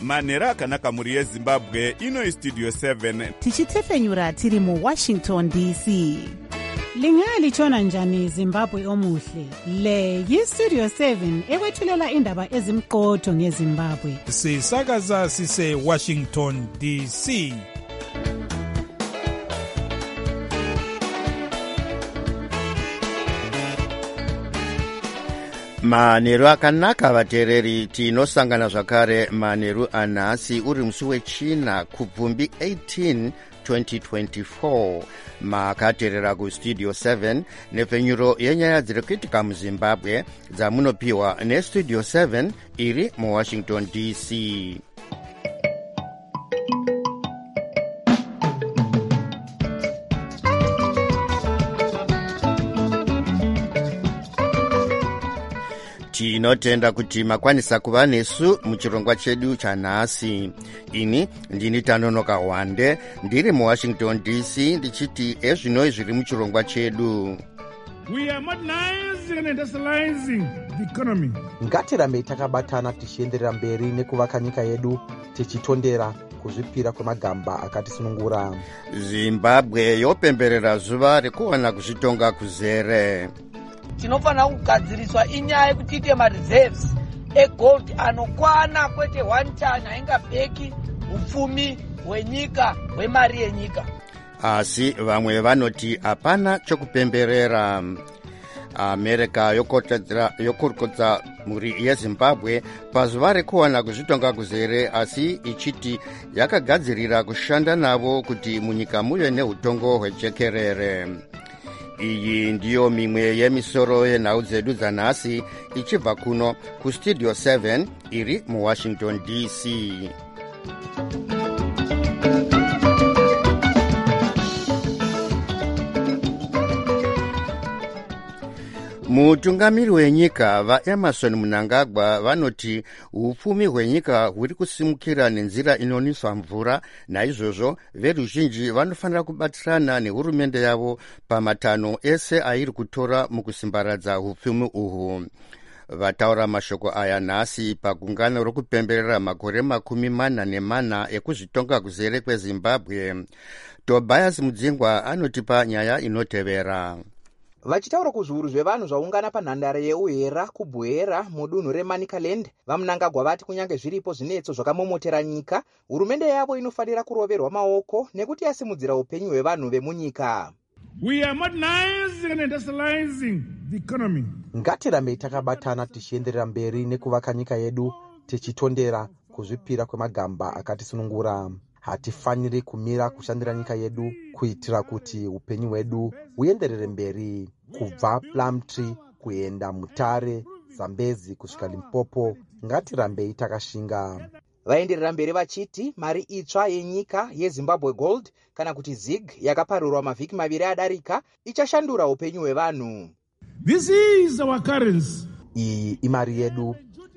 manhero akanaka mhuri yezimbabwe. Ino istudio 7 tichitefenyura tiri muWashington DC. Lingalitshona njani Zimbabwe omuhle? Le yistudio 7 ekwethulela indaba ezimqotho ngeZimbabwe. Sisakaza sise Washington DC. Manheru akanaka vateereri, tinosangana zvakare manheru anhasi uri musi wechina kubvumbi 18 2024. Makateerera kustudio 7 nepfenyuro yenyaya dziri kuitika muZimbabwe dzamunopiwa nestudio 7 iri muWashington DC. Tinotenda kuti makwanisa kuva nesu muchirongwa chedu chanhasi. Ini ndini Tanonoka Wande, ndiri muWashington DC, ndichiti ezvinoi zviri muchirongwa chedu. We are modernizing and industrializing the economy. Ngatirambei takabatana tichienderera mberi nekuvaka nyika yedu tichitondera kuzvipira kwemagamba akatisunungura. Zimbabwe yopemberera zuva rekuwana kuzvitonga kuzere. Tinofanira kugadziriswa inyaya yekuti tiite mareserves egold anokwana, kwete 1 ton haingabeki upfumi hwenyika hwemari yenyika. Asi vamwe vanoti hapana chokupemberera. America yokurukudza mhuri yeZimbabwe pazuva rekuwana kuzvitonga kuzere, asi ichiti yakagadzirira kushanda navo kuti munyika muve neutongo hwejekerere. Iyi ndiyo mimwe yemisoro yenhau dzedu dzanhasi, ichibva kuno kustudio 7 iri muWashington DC. Mutungamiri wenyika vaEmerson Mnangagwa vanoti upfumi hwenyika huri kusimukira nenzira inoniswa mvura, naizvozvo veruzhinji vanofanira kubatsirana nehurumende yavo pamatanho ese airi kutora mukusimbaradza upfumi uhu. Vataura mashoko aya nhasi pagungano rokupemberera makore 40 ekuzvitonga kuzere kweZimbabwe. Tobias Mudzingwa anotipa nyaya inotevera. Vachitaura kuzviuru zvevanhu zvaungana panhandare yeUhera kubhuhera mudunhu reManicaland, vaMnangagwa vati kunyange zviripo zvinetso zvakamomotera nyika, hurumende yavo inofanira kuroverwa maoko nekuti yasimudzira upenyu hwevanhu vemunyika. We are modernizing and industrializing the economy. Ngatirambei takabatana tichienderera mberi nekuvaka nyika yedu tichitondera kuzvipira kwemagamba akatisunungura. Hatifaniri kumira kushandira nyika yedu kuitira kuti upenyu hwedu huenderere mberi, kubva Plumtree kuenda Mutare, Zambezi kusvika Limpopo. Ngatirambei takashinga. Vaenderera mberi vachiti mari itsva yenyika yeZimbabwe Gold kana kuti ZIG yakaparurwa mavhiki 2 adarika ichashandura upenyu hwevanhu. This is our currency. Iyi imari yedu,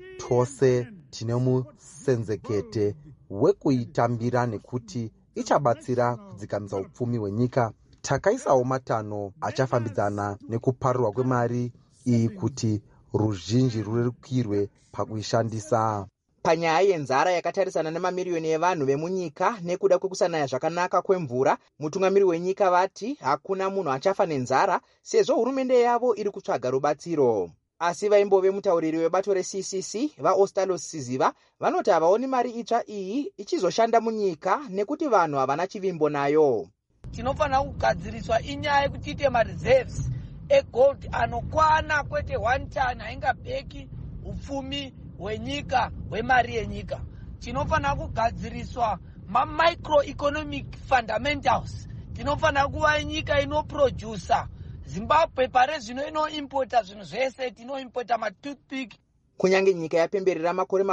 tose tine musenzekete wekuitambira nekuti ichabatsira kudzikamisa upfumi hwenyika. Takaisawo matanho achafambidzana nekuparurwa kwemari iyi kuti ruzhinji rurerukirwe pakuishandisa. Panyaya yenzara yakatarisana nemamiriyoni evanhu vemunyika nekuda kwekusanaya zvakanaka kwemvura, mutungamiri wenyika vati hakuna munhu achafa nenzara sezvo hurumende yavo iri kutsvaga rubatsiro. Asi vaimbove mutauriri webato reCCC vaOstalos Siziva vanoti havaoni mari itsva iyi ichizoshanda munyika nekuti vanhu havana chivimbo nayo. Tinofanira kugadziriswa inyaya yekuti tiite mareserves egold anokwana, kwete 1 ton haingabeki upfumi hwenyika hwemari yenyika. Tinofanira kugadziriswa mamicroeconomic fundamentals. Tinofanira kuva nyika inoproducer. Zimbabwe pare zvino inoimpota zvinhu zvese, tinoimpota matoothpick. Kunyange nyika yapemberera makore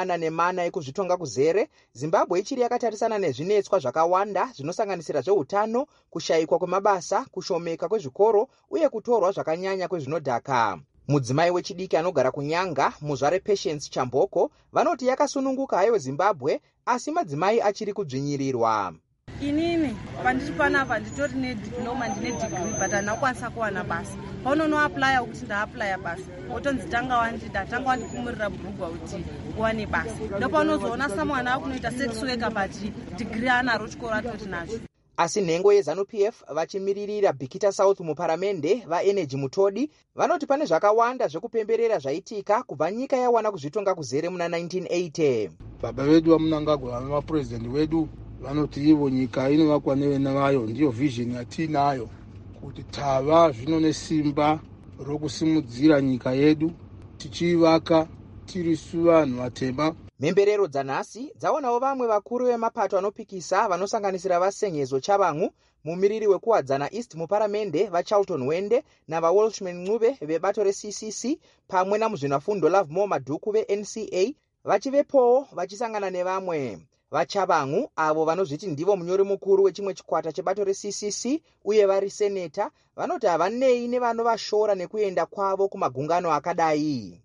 40 ekuzvitonga kuzere, Zimbabwe ichiri yakatarisana nezvinetswa zvakawanda zvinosanganisira zveutano, kushayikwa kwemabasa, kushomeka kwezvikoro uye kutorwa zvakanyanya kwezvinodhaka. Mudzimai wechidiki anogara kunyanga, muzvare Patience Chamboko, vanoti yakasununguka hayo Zimbabwe, asi madzimai achiri kudzvinyirirwa. inini pandiri panapa nditori nediploma ndine degree but handina kukwanisa kuwana basa. Paunonoaplya kuti ndaaplya basa wotonzi tanga wandikumurira bhurugwa kuti uwane basa. Ndopaunozoona samwana akunoita sex worker but degree anaro chikoro atoti nacho. Asi nhengo yeZANU-PF vachimiririra Bikita South muparamende vaEnergy Mutodi vanoti pane zvakawanda zvekupemberera zvaitika kubva nyika yawana kuzvitonga kuzere muna 1980. Baba vedu vaMnangagwa vamapurezidendi vedu vanoti ivo nyika inovakwa nevana vayo, ndiyo vision yatinayo kuti tava zvino nesimba rokusimudzira nyika yedu tichivaka tiri vanhu vatema. Mhemberero dzanhasi dzaonawo vamwe vakuru vemapato anopikisa vanosanganisira vaSenyezo Chavangu, mumiriri wekuwadzana East muparamende vaCharlton Wende navaWalshman Ncube vebato reCCC pamwe namuzvinafundo Lovemore Madhuku veNCA vachivepowo vachisangana nevamwe. VaChavangu avo vanozviti ndivo munyori mukuru wechimwe chikwata chebato reCCC uye vari seneta vanoti havanei nevanovashora nekuenda kwavo kumagungano akadai.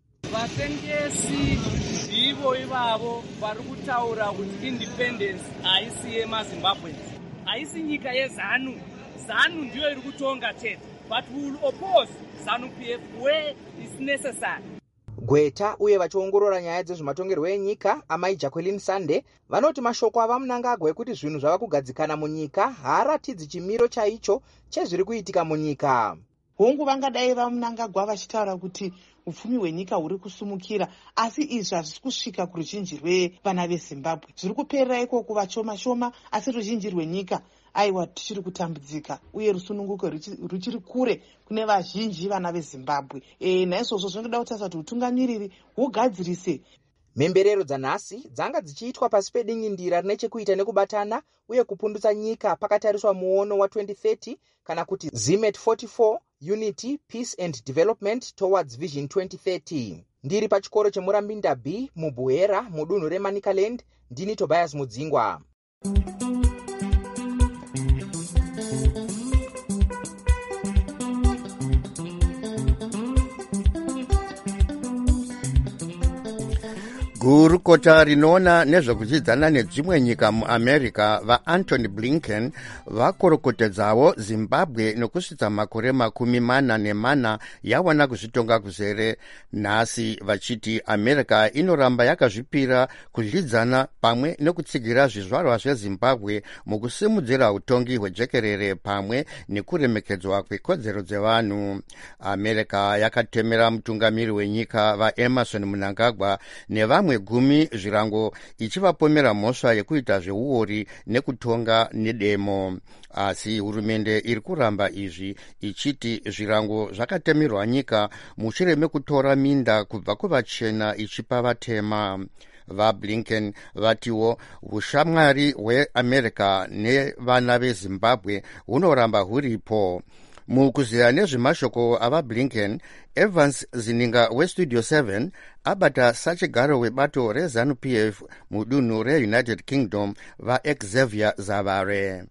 Vatengesi ndivo ivavo vari kutaura kuti independence haisi yemaZimbabwe, haisi nyika yeZANU. ZANU ndiyo iri kutonga chete, but we will oppose ZANU-PF where is necessary. Gweta uye vachiongorora nyaya dzezvematongerwo enyika amai Jacqueline Sande vanoti mashoko avaMnangagwa ekuti zvinhu zvava kugadzikana munyika haaratidzi chimiro chaicho chezviri kuitika munyika. Hongu vangadai vaMnangagwa vachitaura kuti upfumi hwenyika huri kusumukira, asi izvi hazvisi kusvika kuruzhinji rwevana veZimbabwe. Zviri kuperera ikoko vashoma shoma, asi ruzhinji rwenyika aiwa tichiri kutambudzika uye rusununguko ruchiri kure kune vazhinji vana veZimbabwe. Naizvozvo zvinoda kutaura kuti utungamiriri hugadzirise. Mhemberero dzanhasi dzanga dzichiitwa pasi pedingindira rine chekuita nekubatana uye kupundutsa nyika pakatariswa muono wa2030 kana kuti ZIMET 44 Unity, Peace and Development towards Vision 2030. Ndiri pachikoro cheMurambinda B muBuhera mudunhu reManicaland, ndini Tobias Mudzingwa. Gurukota rinoona nezvekudzidzana nedzimwe nyika muAmerica vaAntony Blinken vakorokotedzawo Zimbabwe nokusvitsa makore 44 yawana kuzvitonga kuzere, nhasi vachiti America inoramba yakazvipira kudyidzana pamwe nekutsigira zvizvarwa zveZimbabwe mukusimudzira utongi hwejekerere pamwe nekuremekedzwa kwekodzero dzevanhu. America yakatemera mutungamiri wenyika vaEmerson Mnangagwa nevamwe 10 zvirango ichivapomera mhosva yekuita zveuori nekutonga nedemo. Asi hurumende iri kuramba izvi ichiti zvirango zvakatemerwa nyika mushure mekutora minda kubva kuvachena ichipa vatema. VaBlinken vatiwo ushamwari hweAmerica nevana veZimbabwe hunoramba huripo. Mukuziya nezvemashoko avaBlinken, Evans Zininga weStudio 7 abata sachigaro webato reZANU-PF mudunhu reUnited Kingdom vaXavier Zavare.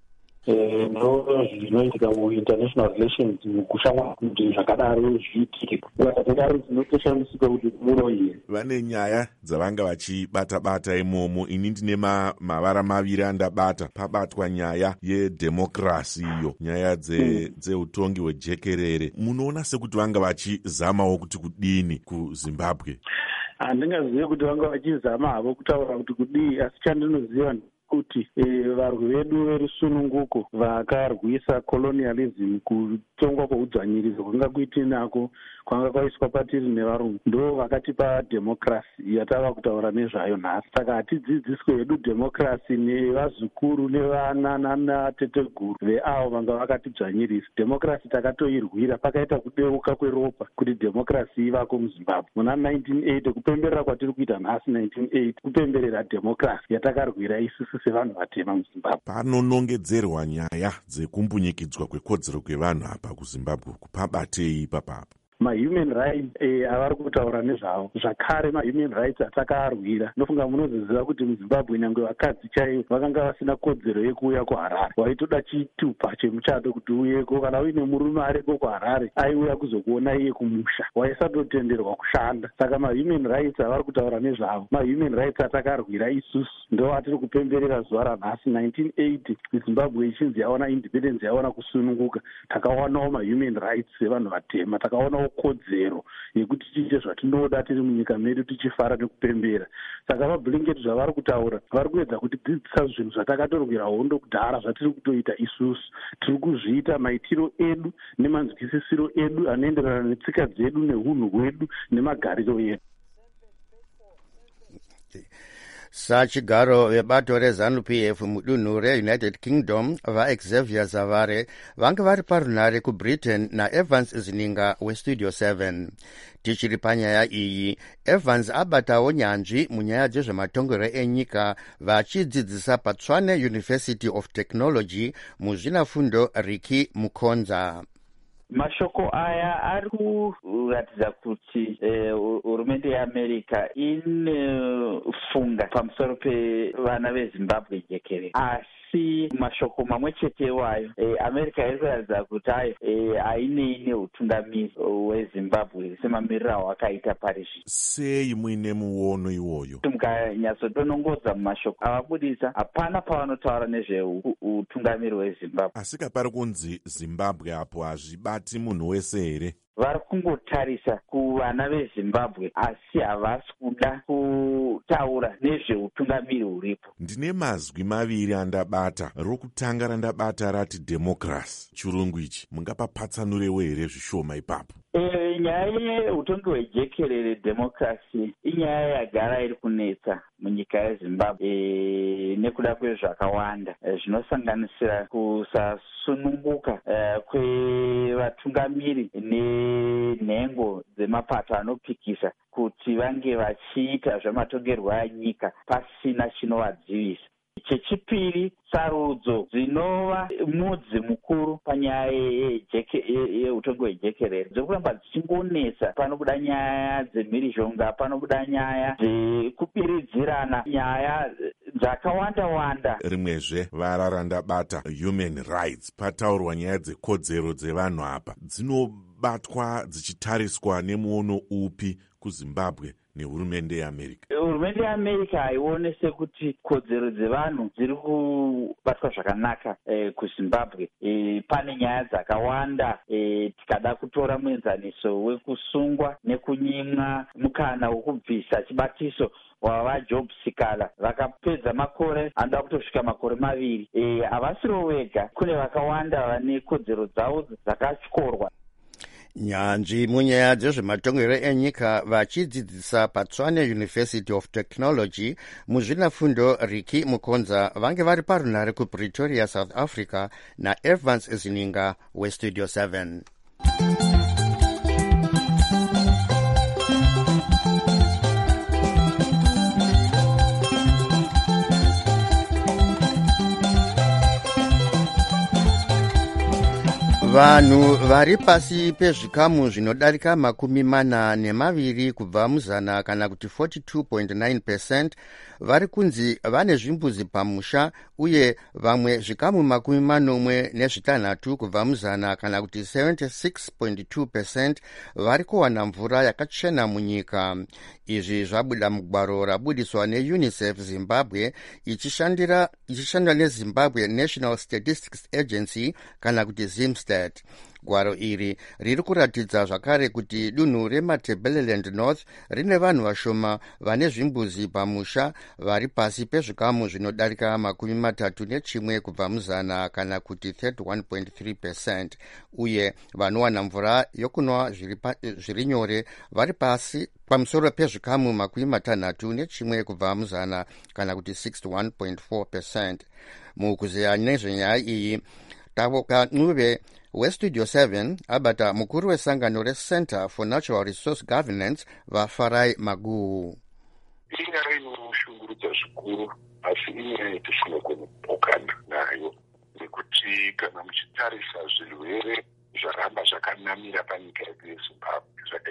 ndo zvinoitika muinternational relations kushamwa kuti zvakadaro zviitike vakatodaro tinotoshamisa kuti muroiye vane nyaya dzavanga vachibata-bata imomo. Ini ndine mavara maviri andabata. Pabatwa nyaya yedhemokrasi, iyo nyaya dzeutongi hwejekerere. Munoona sekuti vanga vachizamawo kuti kudini kuZimbabwe? Handingazivi kuti vanga vachizama havo kutaura kuti kudii, asi chandinoziva kuti varwi vedu verusununguko vakarwisa colonialism, kutongwa kweudzvanyiriso kwanga kuitinako kwanga kwaiswa patiri nevarungu, ndo vakatipa dhemokrasi yatava kutaura nezvayo nhasi. Saka hatidzidziswe hedu dhemokrasi nevazukuru nevana nanateteguru veavo vanga vakatidzvanyirisa. Dhemokrasi takatoirwira, pakaita kudeuka kweropa kuti dhemokrasi ivako muZimbabwe muna 1980. Kupemberera kwatiri kuita nhasi 1980 kupemberera dhemokrasi yatakarwira isusu sevanhu vatema muZimbabwe. Panonongedzerwa nyaya dzekumbunyikidzwa kwekodzero kwevanhu apa kuZimbabwe, kupabatei ipapapa? mahuman rights avari kutaura nezvavo, zvakare mahuman rights atakaarwira. Nofunga munozoziva kuti muzimbabwe nyange vakadzi chaivo vakanga vasina kodzero yekuuya kuharare. Waitoda chitupa chemuchato kuti uyeko, kana uine murume ariko kuharare aiuya kuzokuona iye kumusha, waisatotenderwa kushanda. Saka mahuman rights avari kutaura nezvavo mahuman rights atakarwira isusu, ndo atiri kupemberera zuva ranhasi. 1980 zimbabwe ichinzi yawana independence, yawana kusununguka, takawanawo mahuman rights evanhu vatema, takawanawo kodzero yekuti tiite zvatinoda tiri munyika medu tichifara nekupembera. Saka vaBlinket zvavari kutaura vari kuedza kutidzidzisa zvinhu zvatakatorwira hondo kudhara zvatiri kutoita isusu. Tiri kuzviita maitiro edu nemanzwisisiro edu anoenderana netsika dzedu neunhu hwedu nemagariro edu. Sachigaro vebato reZANU-PF mudunhu reUnited Kingdom vaXavier Zavare vanga vari parunhare kuBritain naEvans Zininga weStudio 7. Tichiri panyaya iyi, Evans abatawo nyanzvi munyaya dzezvematongero enyika vachidzidzisa paTshwane University of Technology muzvinafundo Ricky Mukonza. Mashoko aya ari kuratidza kuti hurumende yeAmerica inofunga pamusoro pevana veZimbabwe jekerere, asi mashoko mamwe chete iwayo America iri kuratidza kuti hainei neutungamiri hweZimbabwe semamiriro awakaita parizvi. Sei muine muono iwoyo? Mukanyatsotonongodza mumashoko avabudisa, hapana pavanotaura nezveutungamiri hweZimbabwe. Asi kapari kunzi Zimbabwe apo hazvibati munhu wese here? Vari kungotarisa kuvana veZimbabwe asi havasi kuda kutaura nezveutungamiri huripo. Ndine mazwi maviri andabata. Rokutanga randabata rati democracy, chirungu ichi. Mungapapatsanurewo here zvishoma ipapo? Nyaya yeutongi hwejekerere democracy inyaya yagara iri kunetsa munyika yeZimbabwe nekuda kwezvakawanda zvinosanganisira kusasununguka kwevatungamiri nenhengo dzemapato anopikisa kuti vange vachiita zvematongerwo anyika pasina chinovadzivisa. Chechipiri, sarudzo dzinova mudzi mukuru panyaya yeutongi hwejekerere dzokuramba dzichingonetsa. Panobuda nyaya dzemhirizhonga, panobuda nyaya dzekubiridzirana, nyaya dzakawanda-wanda. Rimwezve vara randabata human rights, pataurwa nyaya dzekodzero dzevanhu apa, dzinobatwa dzichitariswa nemuono upi kuZimbabwe nehurumende yeAmerica? Hurumende yeAmerica haione sekuti kodzero dzevanhu dziri kubatwa zvakanaka kuZimbabwe. Pane nyaya dzakawanda. Tikada kutora muenzaniso wekusungwa nekunyimwa mukana wokubvisa chibatiso wavaJob Sikala, vakapedza makore anoda kutosvika makore 2. Havasiro vega, kune vakawanda vane kodzero dzavo dzakatyorwa. Nyanzvi munyaya dzezvematongero enyika vachidzidzisa paTshwane University of Technology muzvinafundo Ricky Mukonza vange vari parunhare kuPretoria, South Africa naEvans Zininga weStudio 7. Vanhu vari pasi pezvikamu zvinodarika 42 kubva muzana kana kuti 42.9% vari kunzi vane zvimbuzi pamusha, uye vamwe zvikamu 46 kubva muzana kana kuti 76.2% vari kuwana mvura yakachena munyika. Izvi zvabuda mugwaro rabudiswa neUNICEF Zimbabwe ichishandira neZimbabwe National Statistics Agency kana kuti ZimStat. Gwaro iri riri kuratidza zvakare kuti dunhu reMatabeleland North rine vanhu vashoma vane zvimbuzi pamusha vari pasi pezvikamu zvinodarika 31 kubva muzana kana kuti 31.3%, uye vanowana mvura yokunwa zviri nyore vari pasi pamusoro pezvikamu 61 kubva muzana kana kuti 61.4%. Mukuzeya nezvenyaya iyi, Tavoka Ncube weStudio 7 abata mukuru wesangano reCenter for Natural Resource Governance vaFarai Maguhu. Inyaya inoshungurudza zvikuru, asi inyaya yatisingakoni kupokana nayo, nekuti kana muchitarisa zvirwere zvaramba zvakanamira panyika yedu yeZimbabwe,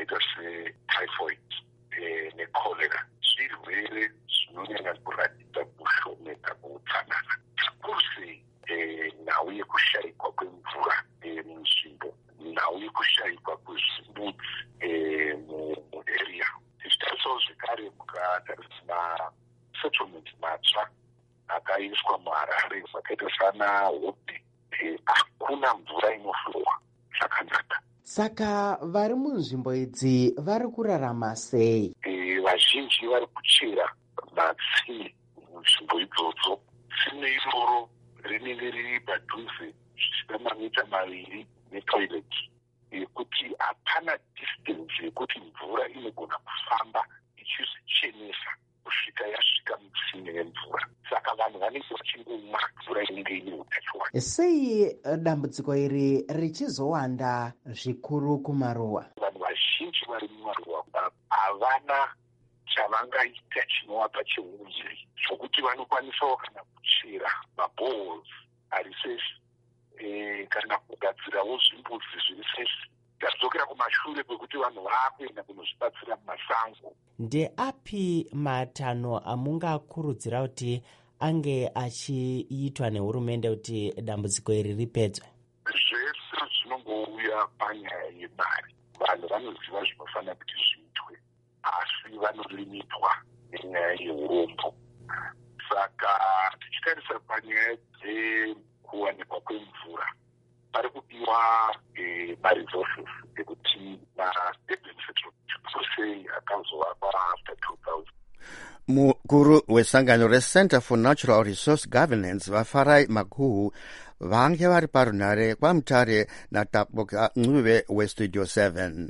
zvakaita setyphoid necholera zvirwere zvinonyanya kuratidza kushomeka kweutsanana. Zvikuru sei nhau yekushayikwa kwemvura munzvimbo, nhau yekushayikwa kwezvimbudzi muarea. Tichitarisawo zvekare mukatarisa masettlement matsva akaiswa muHarare zvakaita sana Hope, hakuna mvura inoflowa zvakanaka. Saka vari munzvimbo idzi vari kurarama sei? Vazhinji vari kuchera matsime munzvimbo idzodzo. Tsime iroro rinenge riri padhuze zvisina mamita 2 netoilet, yekuti hapana distance yekuti mvura inogona kufamba ichizvichenesa kusvika yasvika mutsime yemvura. Saka vanhu vanenge vachingomwa mvura inenge ine utachiwana. Sei dambudziko iri richizowanda zvikuru kumaruwa? Vanhu vazhinji vari mumaruwa havana chavangaita chinovapa cheuviri zvokuti vanokwanisawo kana kuchera mabohos ari sesi kana kugadzirawo zvimbudzi zviri sesi. Tadzokera kumashure kwekuti vanhu vaakuenda kunozvibatsira mumasango. Ndeapi matanho amungakurudzira kuti ange achiitwa nehurumende kuti dambudziko iri ripedzwe? Zvese zvinongouya panyaya yemari. Vanhu vanoziva zvinofanira kuti zviitwe, asi vanolimitwa nenyaya yeurombo. Saka tichitarisa panyaya dzekuwanikwa kwemvura, pari kudiwa maresources ekuti ma-urban settlement sei akazovakwa after 2000. Mukuru wesangano reCenter for Natural Resource Governance vaFarai Maguhu vange vari parunhare kwaMutare naTaboka Ncube weStudio 7.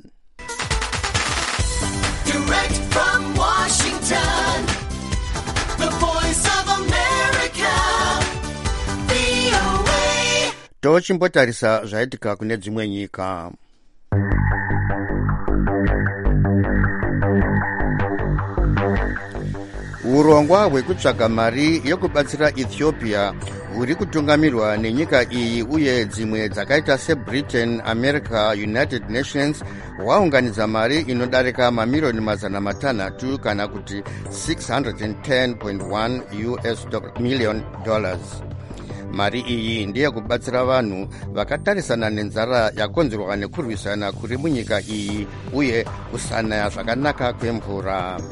Direct from Washington, the voice of America, VOA. Tochimbotarisa zvaitika kune dzimwe nyika. Urongwa hwekutsvaga mari yokubatsira Ethiopia huri kutungamirwa nenyika iyi uye dzimwe dzakaita seBritain, America, United Nations hwaunganidza mari inodarika mamirioni 600 kana kuti $610.1 million. Mari iyi ndiye kubatsira vanhu vakatarisana nenzara yakonzerwa nekurwisana kuri munyika iyi uye kusanaya zvakanaka kwemvura.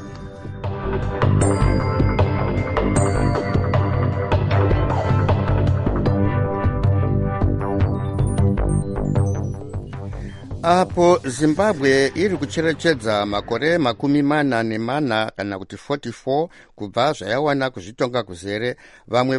Apo Zimbabwe iri kucherechedza makore 44 kana kuti 44 kubva zvayawana kuzvitonga kuzere, vamwe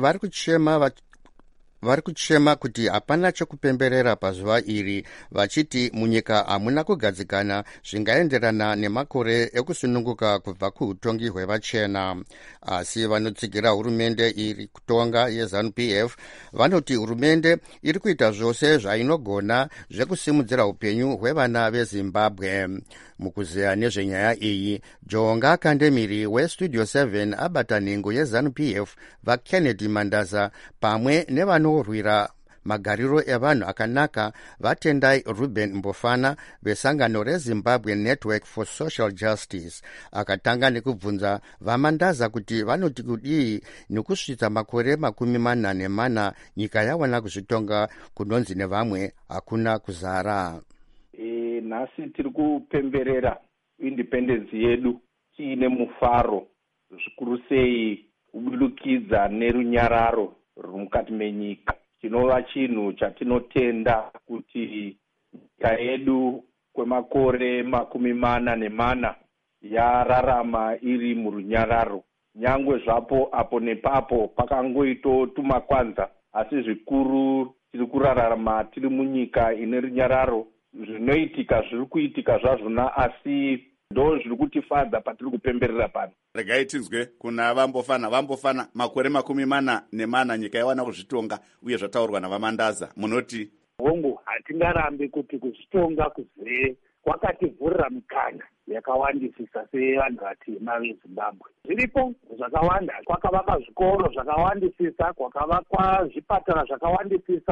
vari kuchema kuti hapana chokupemberera pazuva iri, vachiti munyika hamuna kugadzikana zvingaenderana nemakore ekusununguka kubva kuutongi hwevachena. Asi vanotsigira hurumende iri kutonga yeZANU-PF vanoti hurumende iri kuita zvose zvainogona zvekusimudzira upenyu hwevana veZimbabwe. Mukuzeya nezvenyaya iyi, Jonga Kandemiri weStudio 7 abata nhengo yeZANU-PF vaKennedy Mandaza pamwe nevanorwira magariro evanhu akanaka vaTendai Ruben Mbofana vesangano reZimbabwe Network for Social Justice. Akatanga nekubvunza vaMandaza kuti vanoti kudii nekusvitsa makore 44 nyika yawana kuzvitonga kunonzi nevamwe hakuna kuzara. Nhasi tiri kupemberera independence yedu tiine mufaro, zvikuru sei kubudikidza nerunyararo rwumukati menyika. Chinova chinhu chatinotenda kuti nyika yedu kwemakore 44 yararama iri murunyararo. Nyangwe zvapo apo nepapo pakangoito tumakwanza, asi zvikuru tiri kurarama tiri munyika ine runyararo. Zvinoitika zviri kuitika zvazvona, asi ndo zviri kutifadza patiri kupemberera pano. Regai tinzwe kuna Vambofana makore 44 nyika yawana kuzvitonga uye zvataurwa navaMandaza, munoti? Hongu, hatingarambe kuti kuzvitonga kuzere kwakativhurira mikana yakawandisisa sevanhu vatema veZimbabwe. Zviripo zvakawanda, kwakavakwa zvikoro zvakawandisisa, kwakavakwa zvipatara zvakawandisisa,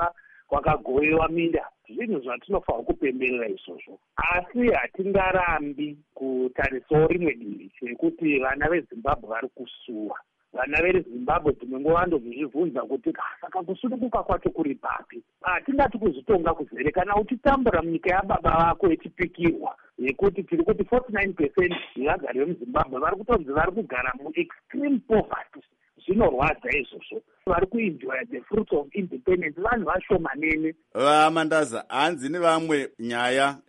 kwakagovewa minda. Zvinhu zvatinofanira kupemberera izvozvo, asi hatingarambi kutarisawo rimwe divi sekuti vana vezimbabwe vari kusuwa. Vana vezimbabwe dzimwe nguva vandozvibvunza kuti saka kusununguka kwacho kuri papi. Hatingati kuzvitonga kuzere kana uchitambura munyika yababa vako echipikirwa yekuti tiri kuti 49% yevagari vemuzimbabwe vari kutonzi vari kugara muextreme poverty. Zvinorwadza izvozvo. Vari kuenjoya the fruits of independence vanhu vashomanene. Mandaza, hanzi nevamwe nyaya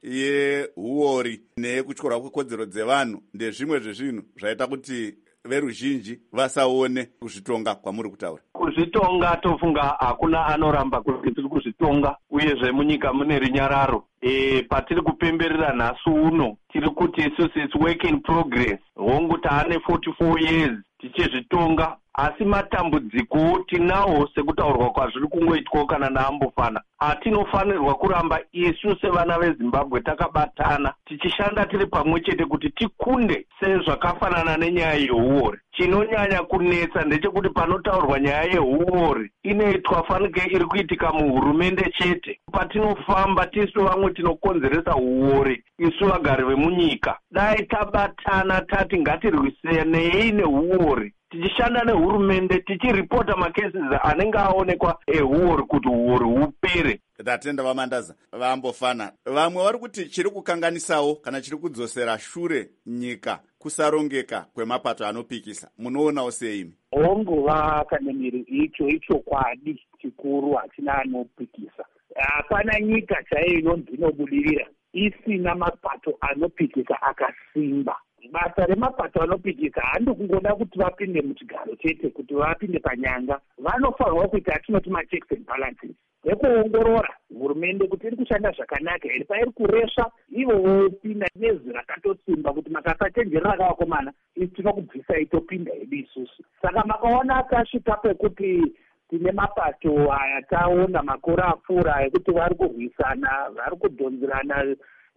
yehuori nekutyorwa kwekodzero dzevanhu ndezvimwe zvezvinhu zvaita kuti veruzhinji vasaone kuzvitonga kwamuri kutaura. Kuzvitonga tofunga hakuna anoramba kuti tiri kuzvitonga, uyezve munyika mune runyararo. Patiri kupemberera nhasi uno tiri kuti isusu it's work in progress. Hongu taane 44 years tichizvitonga, asi matambudziko tinawo sekutaurwa kwazviri kungoitwa kana naambofana. Hatinofanirwa kuramba isu sevana vezimbabwe takabatana tichishanda tiri pamwe chete kuti tikunde sezvakafanana nenyaya yehuori. Chinonyanya kunetsa ndechekuti panotaurwa nyaya yehuori inoitwa fanike iri kuitika muhurumende chete. Patinofamba tisu vamwe tinokonzeresa huori isu vagari vemunyika. Dai tabatana tati ngatirwisenei nehuori, tichishanda nehurumende tichiripota makeses anenge aonekwa ehuori kuti huori hupere. Tatenda vamandaza vambofana. Vamwe vari kuti chiri kukanganisawo kana chiri kudzosera shure nyika kusarongeka kwemapato anopikisa. Munoonawo sei? Honguva kana miri icho kwadi chikuru hatina anopikisa. Hapana nyika chaiyo inonzi inobudirira isina mapato anopikisa akasimba. Basa remapato anopikisa handi kungoda kuti vapinde muchigaro chete, kuti vapinde panyanga. Vanofanirwa kuita atinoti machecks and balances ekuongorora hurumende kuti iri kushanda zvakanaka here, pairi kuresva ivo vopinda nezi rakatosimba kuti makasachenjerera kavakomana isi tinokubvisai topinda hedu isusu. Saka makaona akasvika pekuti tine mapato aya taona makore apfuura ekuti vari kurwisana, vari kudhonzerana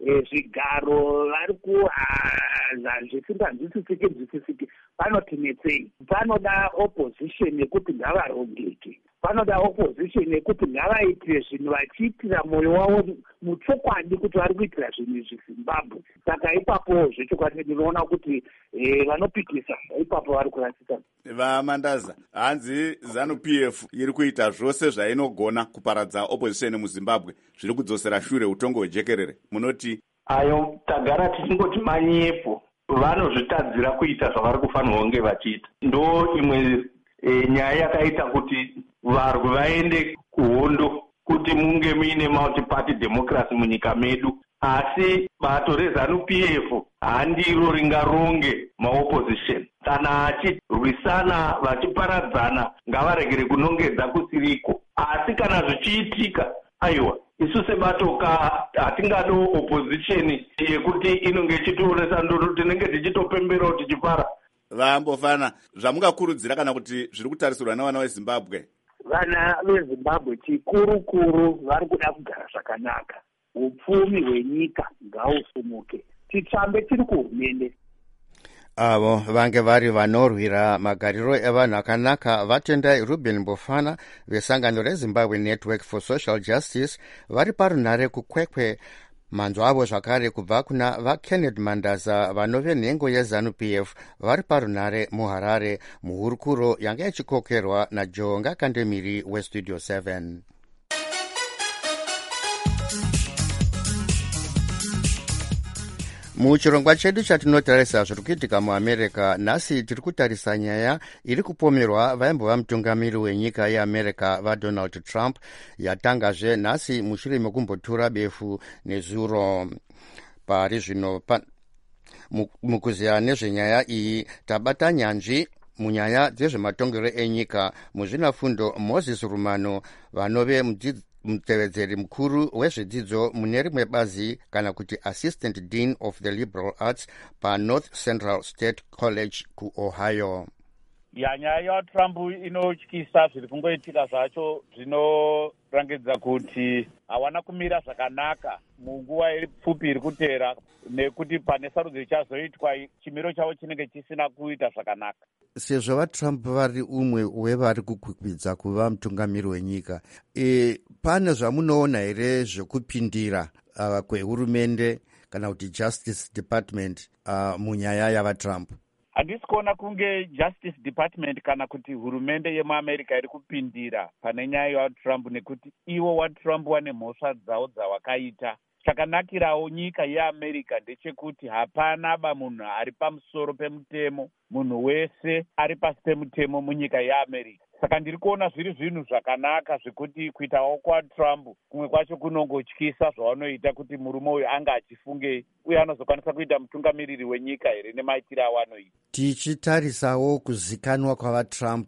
zvigaro, vari zvisinganzwisisiki. Panotinetsei? Panoda opposition yekuti ngavarongeke, panoda opposition yekuti ngavaitire zvinhu vachiitira mwoyo wavo muchokwadi kuti vari kuitira zvinhu izvi Zimbabwe. Saka ipapo zvechokwadi ndinoona kuti vanopikisa ipapo vari kurasika. Vamandaza, hanzi ZANU-PF iri kuita zvose zvainogona kuparadza opposition muZimbabwe, zviri kudzosera shure utongo hwejekerere. Munoti ayo tagara tichingoti manyepo, vanozvitadzira kuita zvavari kufanirwa kunge vachiita. Ndo imwe nyaya yakaita kuti varwi vaende kuhondo kuti munge muine multi-party democracy munyika medu. Asi bato reZANU-PF handiro ringaronge maopposition. Kana achirwisana vachiparadzana ngavaregere kunongedza kusiriko. Asi kana zvichiitika, aiwa, isu sebatoka hatingado opposition yekuti inonge ichitoonesa ndoto tinenge tichitopemberawo tichifara. Vambofana, zvamungakurudzira kana kuti zviri kutarisirwa navana veZimbabwe? Vana veZimbabwe chikuru vari kuda kugara zvakanaka. Upfumi hwenyika ngausumuke. Titambe tiri kuhurumende. Avo vange vari vanorwira magariro evanhu akanaka vatendai Ruben Mbofana vesangano reZimbabwe Network for Social Justice vari parunhare kukwekwe. Manzwa avo zvakare kubva kuna vaKenneth Mandaza vanove nhengo yeZANU-PF vari parunhare muHarare muhurukuro yanga ichikokerwa naJonga Kandemiri weStudio 7. Muchirongwa chedu chatinotarisa zviri kuitika muAmerica, nhasi tiri kutarisa nyaya iri kupomerwa vaimbova mutungamiri wenyika yeAmerica vaDonald Trump, yatangazve nhasi mushure mekumbotura befu nezuro. Pari zvino mukuziya nezvenyaya iyi tabata nyanzvi munyaya dzezvematongero enyika muzvinafundo Moses Rumano vanove mutevedzeri mukuru wezvedzidzo mune rimwe bazi kana kuti Assistant Dean of the Liberal Arts paNorth Central State College kuOhio. nyaya yatrump inotyisa zviri kungoitika zvacho zvinorangidza kuti hawana kumira zvakanaka munguva iri pfupi iri kuteera, nekuti pane sarudzo ichazoitwa chimiro chavo chinenge chisina kuita zvakanaka. Sezvo vatrump vari umwe wevari kukwikwidza kuva mutungamiri wenyika, pane zvamunoona here zvekupindira kwehurumende kana kuti justice department munyaya yavatrump? Handisi kuona kunge justice department kana kuti hurumende yemuamerica iri kupindira pane nyaya yatrump, nekuti ivo vatrump vane mhosva dzavo dzavakaita. Chakanakirawo nyika yeamerica ndechekuti hapana munhu ari pamusoro pemutemo, munhu wese ari pasi pemutemo munyika yeamerica. Saka ndiri kuona zviri zvinhu zvakanaka zvekuti kuitawo kwatrump kumwe kwacho kunongotyisa zvavanoita kuti murume uyu anga achifungei uye anozokwanisa kuita mutungamiriri wenyika here nemaitiro avo anoita. Tichitarisawo kuzikanwa kwavatrump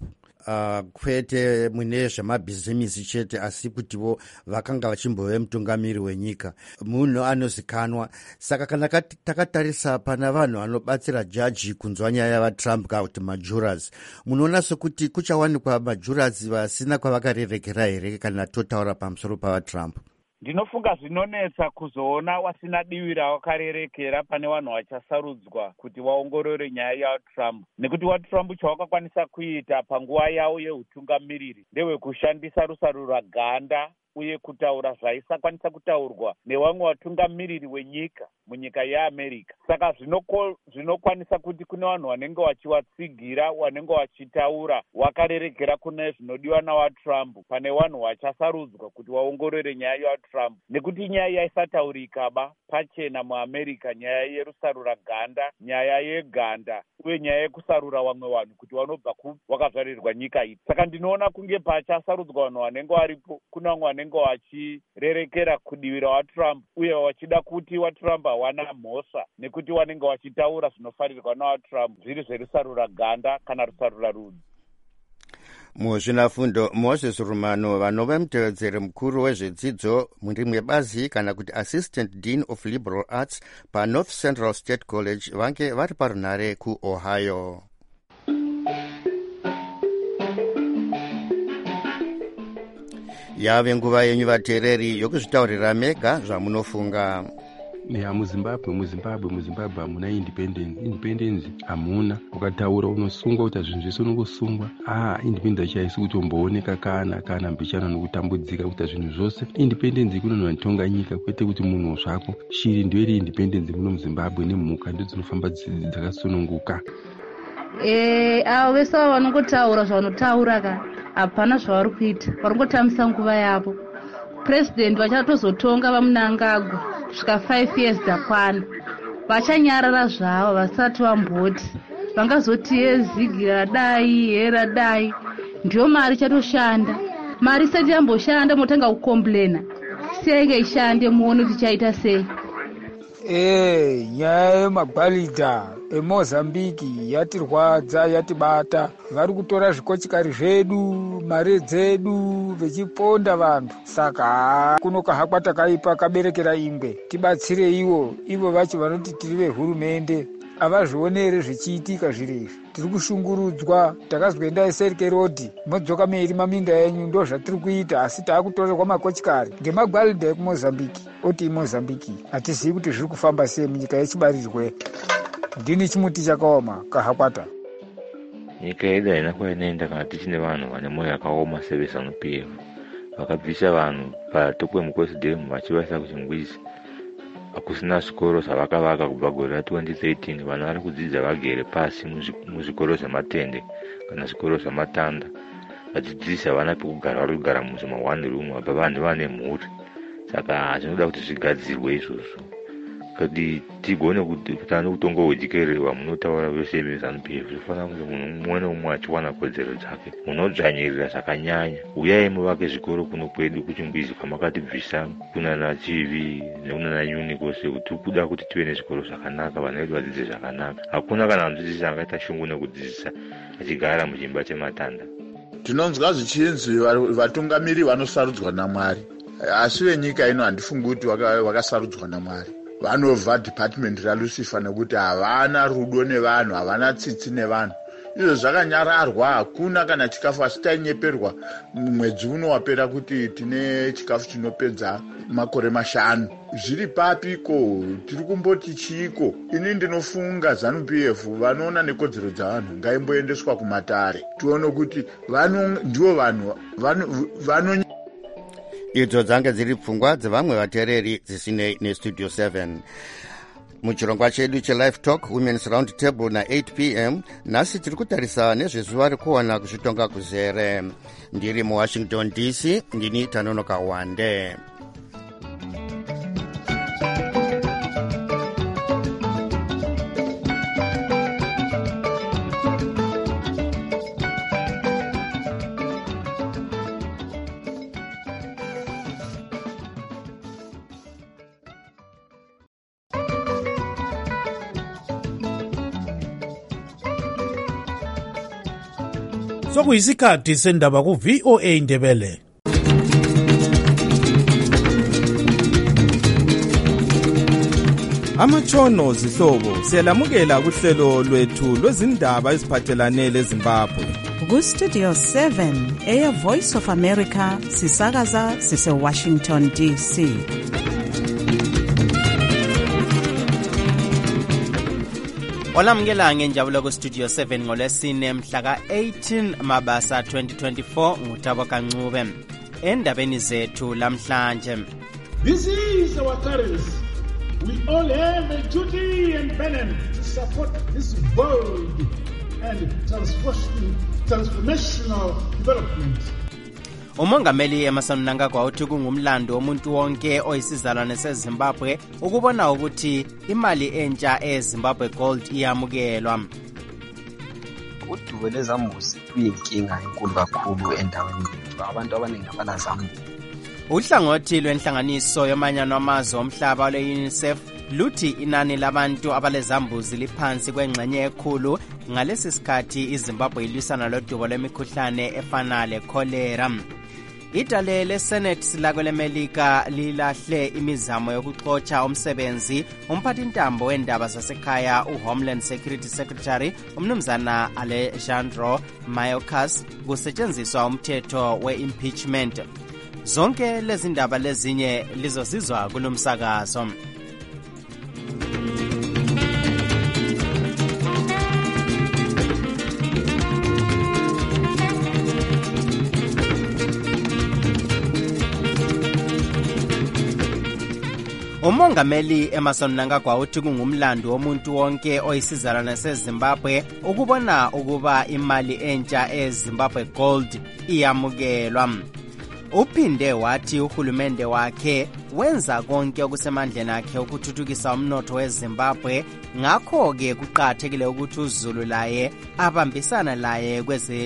kwete mune zvemabhizimisi chete, asi kutivo vakanga vachimbove mutungamiri wenyika, munhu anozikanwa. Saka kana takatarisa pana vanhu vanobatsira jaji kunzwa nyaya yavatrump kana kuti majurors, munoona sekuti kuchawanikwa majurors vasina kwavakarerekera here kana totaura pamusoro pavatrump? Ndinofunga zvinonetsa kuzoona wasina divi rawakarerekera pane vanhu vachasarudzwa kuti vaongorore nyaya yatrump, nekuti watrump chawakakwanisa kuita panguva yavo yeutungamiriri ndehwekushandisa rusarura ganda uye kutaura zvaisakwanisa kutaurwa nevamwe vatungamiriri wenyika munyika yeamerica. Saka zvinokwanisa kuti kune vanhu vanenge vachivatsigira, vanenge vachitaura vakarerekera kune zvinodiwa navatrump pane vanhu vachasarudzwa kuti vaongorore nyaya yatrump, nekuti nyaya yaisataurikaba pachena muamerica, nyaya yerusarura ganda, nyaya yeganda uye nyaya yekusarura vamwe vanhu kuti vanobva vakazvarirwa nyika iyi. Saka ndinoona kunge pachasarudzwa vanhu vanenge varipo kuna vamwe vanenge vachirerekera kudivira watrump uye vachida kuti watrump hawana mhosva, nekuti vanenge vachitaura zvinofarirwa nawatrump zviri zverusarura ganda kana rusarura rudzi. Muzvinafundo Moses Rumano vanova mutevedzeri mukuru wezvedzidzo murimwe bazi kana kuti Assistant Dean of Liberal Arts paNorth Central State College vange vari parunhare kuOhio. Yave nguva yenyu vateereri yokuzvitaurira mega zvamunofunga. muzimbabwe hamuna independence hamuna. Ukataura unosungwa kuti zvinhu zvese unongosungwa. Independence chaisi kuti umbooneka kana mbichana nokutambudzika kuti zvinhu zvose. Independence kunonwa ntonga nyika, kwete kuti munhu zvako. Shiri ndiyo iri independence muno muzimbabwe, nemhuka ndidzo dzinofamba dzakasununguka. Avo vese ava vanongotaura zvavanotaura ka hapana zvavari kuita, varingotambisa nguva yavo. President vachatozotonga vamunangagwa svika 5 years dzakwana, vachanyarara zvavo vasati vamboti vangazoti yezigira dai hera dai ndiyo mari chatoshanda. Mari isati yamboshanda motanga kukomplena, senge ishande muone kuti chaita sei. Nyaya yemagwalida eMozambiki yatirwadza, yatibata. Vari kutora zvikochikari zvedu, mari dzedu, vechiponda vantu. Saka kuno kahakwa takaipa kaberekera ingwe. Tibatsire ivo vacho vanoti tiri vehurumende. Havazvionere zvichiitika zviri izvi. Tiri kushungurudzwa, takazwa endai Serike Road, modzoka meiri maminda yenyu, ndo zvatiri kuita, asi taakutorerwa makochikari ngemagwalida ekuMozambiki. Oti iMozambiki hatizivi kuti zviri kufamba sei munyika yechibarirwe. Ndini chimuti chakaoma kahakwata. Nyika yedu haina kwainoenda kana tichine vanhu vane mwoyo yakaoma seveZANU-PF vakabvisa vanhu patokwe mukwesidhemu vachivaisa kuchingwizi. Hakusina zvikoro zvavakavaka kubva gore ra2013. Vana vari kudzidza vagere pasi muzvikoro zvematende kana zvikoro zvematanda. Vadzidzisi havana pekugara, vari kugara muzvima1 room vabva vanhu vane mhuri. Saka zvinoda kuti zvigadzirwe izvozvo kuti tigone kutana utongo hwejikererwa munotaura vese veZANU-PF. Zvofanira kunge munhu umwe neumwe achiwana kodzero dzake. Munodzvanyirira zvakanyanya. Uyai muvake zvikoro kuno kwedu kuchingwizi kwamakatibvisa kunana Chivi nekunana Nyuni kwose, kuti kuda kuti tive nezvikoro zvakanaka, vana vedu vadzidze zvakanaka. Hakuna kana mudzidzisi angaita shungu nekudzidzisa achigara muchimba chematanda. Tinonzwa zvichinzi vatungamiri vanosarudzwa naMwari, asi venyika ino handifungi kuti vakasarudzwa naMwari. Vanovha department raLucifer nekuti havana rudo nevanhu, havana tsitsi nevanhu. izvo zvakanyararwa. Hakuna kana chikafu asi tainyeperwa mwedzi uno wapera kuti tine chikafu chinopedza makore 5. Zviri papiko? Tiri kumboti chiiko? Ini ndinofunga ZANU-PF vanoona nekodzero dzavanhu ngaimboendeswa kumatare tione kuti ndivo vanhu idzo dzange dziri pfungwa dzevamwe vateereri dzisinei nestudio 7. muchirongwa chedu chelive talk women's round table na8 p.m. nhasi tiri kutarisa nezvezuva rekuwana kuzvitonga kuzere. ndiri muwashington DC, ndini Tanonoka Wande. Sokuyisikhathi sendaba ku VOA Ndebele. Amatshono zihlobo siyalamukela kuhlelo lwethu lwezindaba eziphathelane leZimbabwe. Ku Studio 7 Air Voice of America sisakaza sise Washington DC. Olamukela ngenjabulo ku Studio 7 ngolesine mhla ka-18 Mabasa 2024 nguThabo Kancube. Endabeni zethu lamhlanje. This is our currency. We all have a duty and burden to support this bold and transformational development. Umongameli Emmerson Mnangagwa uthi kungumlando womuntu wonke oyisizalwane seZimbabwe ukubona ukuthi imali entsha eZimbabwe Gold iyamukelwa. Udubo lezambuzi luyinkinga enkulu kakhulu endaweni yethu. Abantu abaningi abanazambuzi. Uhlangothi lwenhlanganiso yomanyano wamazwe omhlaba lwe-UNICEF luthi inani labantu abalezambuzi liphansi kwengxenye ekhulu ngalesi sikhathi iZimbabwe ilwisana lodubo lwemikhuhlane efana le-cholera. Idale leSenate lakwelemelika lilahle imizamo yokuxotsha umsebenzi umphathintambo wendaba zasekhaya uHomeland Security Secretary umnumzana Alejandro Mayorkas kusetshenziswa umthetho we-impeachment. Zonke lezi ndaba lezinye lizosizwa kulomsakazo. Umongameli Emmerson Mnangagwa uthi kungumlando womuntu wonke oyisizalwane seZimbabwe ukubona ukuba imali entsha eZimbabwe Gold iyamukelwa. Uphinde wathi uhulumende wakhe wenza konke okusemandleni akhe ukuthuthukisa umnotho weZimbabwe, ngakho-ke kuqakathekile ukuthi uZulu laye abambisana laye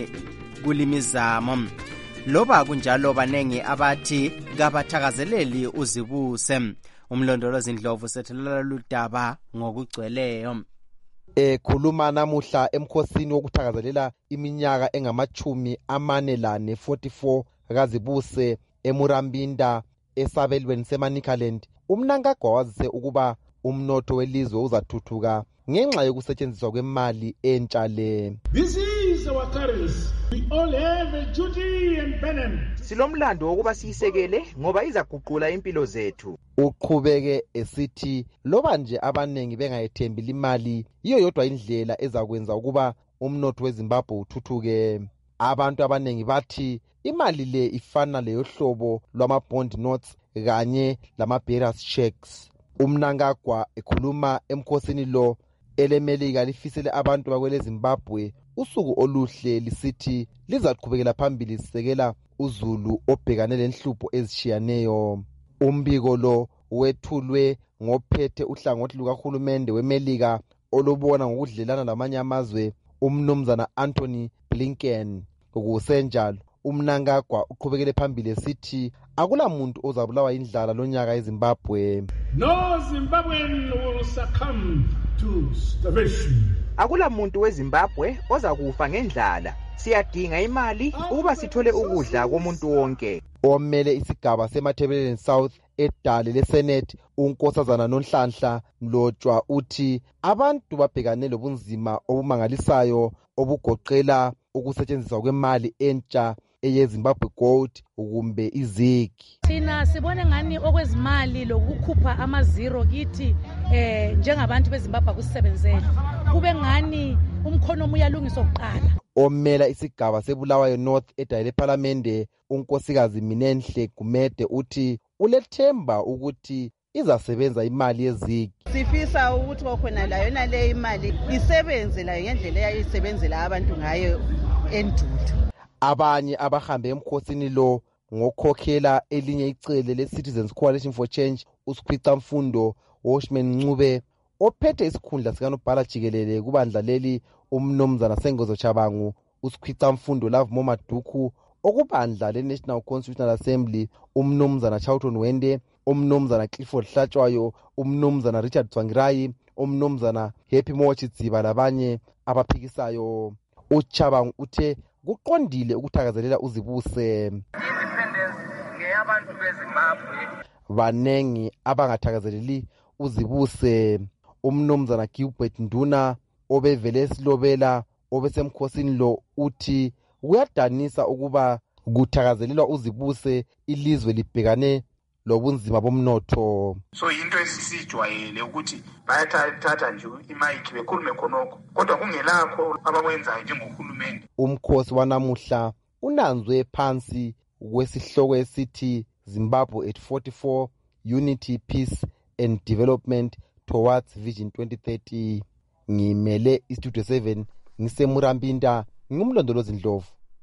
kulimizamo. Loba kunjalo banengi abathi kabathakazeleli uzibuse. Umlondolozi Ndlovu sethelela ludaba ngokugcweleyo. Khuluma namuhla emkhosini wokuthakazelela iminyaka engama-44 kazibuse eMurambinda esabelweni seManicaland. uMnangagwa wazise ukuba umnotho welizwe uzathuthuka ngenxa yokusetshenziswa kwemali entsha le. This is our currency. We all have a duty and burden. Silomlando wokuba siyisekele ngoba izaguqula impilo zethu. Uqhubeke esithi loba nje abanengi bengayethembi imali iyo yodwa indlela ezakwenza ukuba umnotho weZimbabwe uthuthuke. Abantu abanengi bathi imali le ifana leyo hlobo lwama-bond notes kanye lama-bearers checks. uMnangagwa ekhuluma emkhosini lo elemelika lifisele abantu bakwele Zimbabwe usuku oluhle lisithi lizaqhubekela phambili lisekela uZulu obhekane lenhlupho ezishiyaneyo. Umbiko lo wethulwe ngophethe uhlangothi lukahulumende weMelika olubona ngokudlelana lamanye amazwe umnumzana Anthony Blinken. Kusenjalo uMnangagwa uqhubekele phambili esithi akula muntu ozabulawa indlala lonyaka eZimbabwe. No Zimbabwean will succumb to starvation. Akula muntu weZimbabwe ozakufa ngendlala. Siyadinga imali ukuba sithole ukudla komuntu wonke. Omele isigaba seMathebeleni South edale leSenate uNkosazana Nonhlanhla Mlotshwa uthi abantu babhekane lobunzima obumangalisayo obugoqela ukusetshenziswa kwemali entsha eyeZimbabwe Gold kumbe iZig. Thina sibone ngani okwezimali lokukhupha amaziro kithi njengabantu beZimbabwe kusebenzele kube ngani umkhono uyalungiswa oqala. Omela isigaba seBulawayo North edayile eParliament unkosikazi Minenhle Gumede uthi ulethemba ukuthi izasebenza imali yeZig. Sifisa ukuthi khona la yona le imali isebenze la ngendlela eyayisebenzela abantu ngayo endulo. Abanye abahambe emkhosini lo ngokhokhela elinye icele le-Citizens Coalition for Change uSikhwica Mfundo Washman Ncube ophethe isikhundla sikanobhala jikelele kubandla leli umnumzana Sengozo Chabangu uSikhwica Mfundo Love Momaduku okubandla le-National Constitutional Assembly umnumzana Charlton Wende umnumzana Clifford Hlatshwayo umnumzana Richard Tsvangirai umnumzana Happy Mochidziba labanye abaphikisayo. uChabangu uthe kuqondile ukuthakazelela uzibuse. Independence ngeyabantu beZimbabwe. Banengi abangathakazeleli uzibuse. Umnumzana Gilbert Nduna obevele esilobela obesemkhosini lo uthi kuyadanisa ukuba kuthakazelelwa uzibuse ilizwe libhekane lobunzima bomnotho. So into esisijwayele ukuthi bayathatha nje imayiki bekhulume khonokho kodwa kungelakho abakwenzayo njengohulumende. Umkhosi wanamuhla unanzwe phansi kwesihloko esithi Zimbabwe at 44 Unity, Peace and Development towards Vision 2030. Ngimele iStudio 7 ngisemurambinda ngumlondolozi Ndlovu.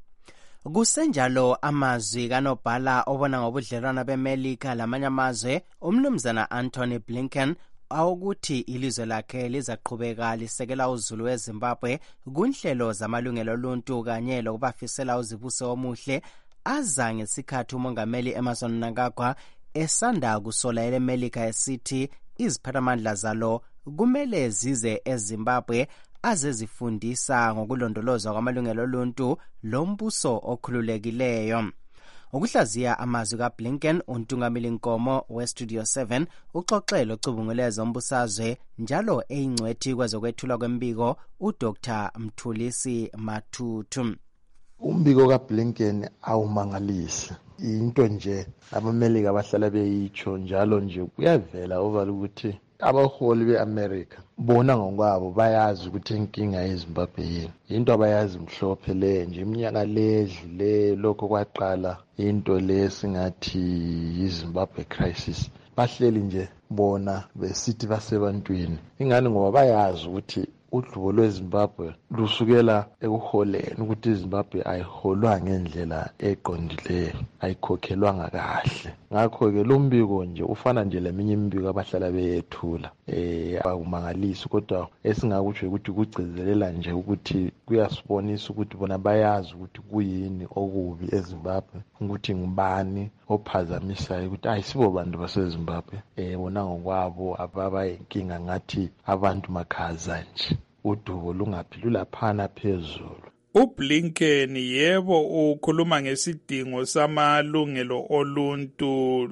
Kusenjalo amazwi kanobhala obona ngobudlelwana beMelika lamanye amazwe umnumzana Anthony Blinken awukuthi ilizwe lakhe lizaqhubeka lisekela uzulu weZimbabwe kunhlelo zamalungelo oluntu kanye lokubafisela uzibuso omuhle aza ngesikhathi umongameli Emmerson Mnangagwa esanda kusola eMelika esithi iziphathamandla zalo kumele zize eZimbabwe azezifundisa ngokulondolozwa kwamalungelo oluntu lombuso okhululekileyo. Ukuhlaziya amazwi kaBlinken untungameli Nkomo weStudio 7 uxoxele ocubunguleza umbusazwe njalo eyingcwethi kwezokwethula kwembiko uDr Mthulisi Mathuthu. Umbiko kaBlinken awumangalisi into nje abamelika abahlala beyitsho njalo nje kuyavela ovala ukuthi abaholi beAmerica bona ngokwabo bayazi ukuthi inkinga yeZimbabwe yini into abayazi mhlophe le nje iminyaka ledlule lokho kwaqala into lesingathi yiZimbabwe crisis bahleli nje bona besithi basebantwini ingani ngoba bayazi ukuthi udlubo lweZimbabwe lusukela ekuholeni ukuthi iZimbabwe ayiholwa ngendlela eqondileyo ayikhokhelwanga kahle ngakho ke lo mbiko nje ufana nje leminye imbiko abahlala beyethula akumangalisi kodwa esingakutsho ukuthi kugcizelela nje ukuthi kuyasibonisa ukuthi bona bayazi ukuthi kuyini okubi eZimbabwe ukuthi ngubani ophazamisayo ukuthi ayisibo bantu baseZimbabwe bona ngokwabo ababayinkinga ngathi abantu makhaza nje udubo lungaphi lulaphana phezulu. uBlinken yebo ukhuluma ngesidingo samalungelo oluntu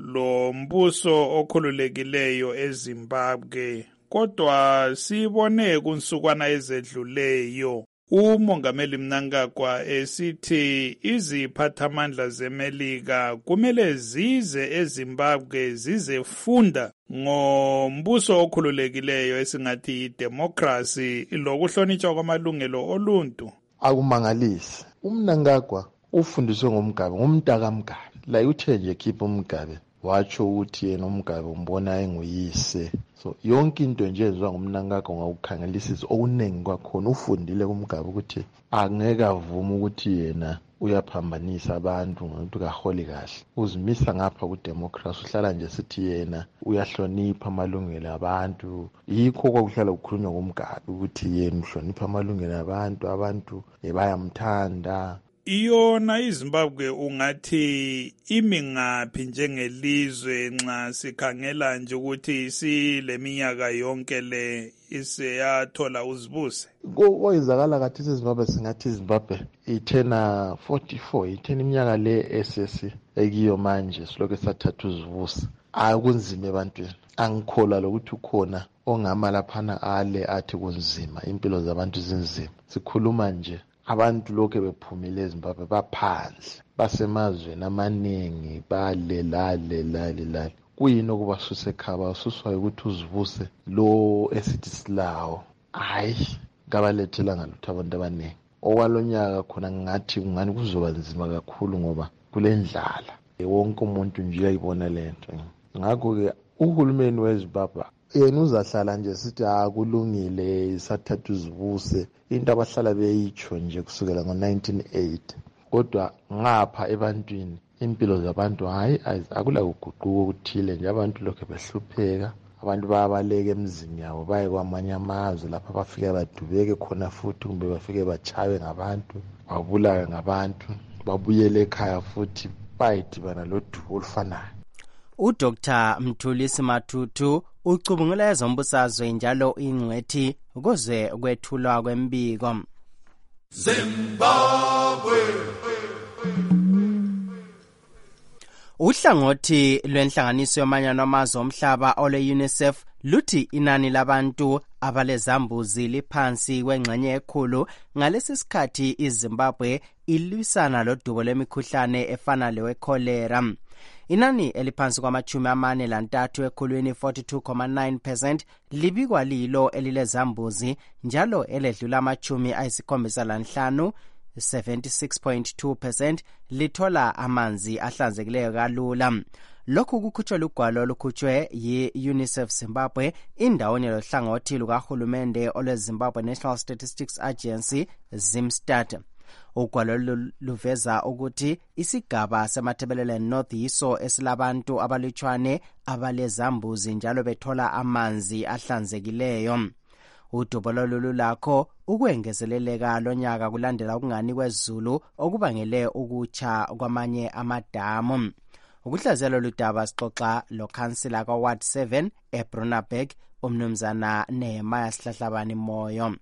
lombuso okhululekileyo eZimbabwe kodwa sibone kunsukwana ezedluleyo umongameli Mnangagwa esithi iziphathamandla zeMelika kumele zize eZimbabwe zizefunda ngombuso okhululekileyo esingathi idemocracy lokuhlonitshwa kwamalungelo oluntu. Akumangalisi uMnangagwa ufundiswe ngomgabe ngomntaka Mgabe la uthe nje khipha uMgabe watsho ukuthi yena uMgabe umbona enguyise so yonke into nje ezwa ngumNangagwa ngakukhangelisisa okuningi kwakhona ufundile kuMgabe ukuthi angeke avuma ukuthi yena uyaphambanisa abantu ngokuthi kaholi kahle uzimisa ngapha kudemocracy uhlala nje sithi yena uyahlonipha amalungelo abantu yikho kwakuhlala ukukhulunywa ngomgabe ukuthi yena uhlonipha amalungelo abantu bayamthanda. Iyona iZimbabwe ungathi imingaphi njengelizwe nxa sikhangela nje ukuthi sileminyaka yonke le iseyathola uzibuse. Koyizakala kathi iZimbabwe singathi iZimbabwe ithena 44 ithena iminyaka le esesi ekiyo manje silokho sathatha uzibuse akunzima ebantwini angikhola lokuthi ukhona ongama laphana ale athi kunzima, impilo zabantu zinzima. Sikhuluma nje abantu lokho bephumile eZimbabwe baphandle, basemazweni amaningi, balelale. Kuyini okubasusa ekhaya? Basuswa ukuthi uzivuse lo esithi silawo. Hayi, kabalethela ngalutho abantu abaningi. Okwalonyaka khona ngathi kungani kuzoba nzima kakhulu ngoba kulendlala. Wonke umuntu nje uyayibona lento. Ngakho-ke uhulumeni weZimbabwe yena uzahlala nje sithi kulungile sathatha uzivuse, into abahlala beyitsho nje kusukela ngo-1980. Kodwa ngapha ebantwini impilo zabantu hayi akula kuguquka okuthile nje, abantu lokho behlupheka. Abantu bayabaleka emizini yabo baye kwamanye amazwe lapha bafike badubeke khona futhi, kumbe bafike bachawe ngabantu, babulawe ngabantu, babuyele ekhaya futhi bayidibana lodubo olufanayo. uDr Mthulisi Matutu ucubungula ezombusazwe njalo ingcwethi ukuze kwethulwa kwembiko. Zimbabwe. Uhlangothi lwenhlanganiso yomanyano amazwe omhlaba ole-UNICEF luthi inani labantu abalezambuzi liphansi kwengxenye ekhulu ngalesi sikhathi iZimbabwe ilwisana lodubo lwemikhuhlane efana lewe-cholera. Inani eliphansi kwama-43 ekhulwini 42.9% libikwa lilo elilezambuzi njalo eledlula ama-75 76.2% lithola amanzi ahlanzekileyo kalula. Lokhu kukhutshwe lugwalo olukhutshwe yi-UNICEF Zimbabwe indawonye lohlangothi lukahulumende olwe-Zimbabwe National Statistics Agency ZimStat. Ugwalo luveza ukuthi isigaba seMatabeleland North yiso esilabantu abalutshwane abalezambuzi njalo bethola amanzi ahlanzekileyo. Udubo lolu lakho ukwengezeleleka lonyaka kulandela ukungani kwezulu okubangele ukutsha kwamanye amadamu. Ukuhlaziyelo ludaba sixoxa lokhansila kaWard 7 eBrunaberg umnumzana Nehemiah Sihlahlabani Moyo.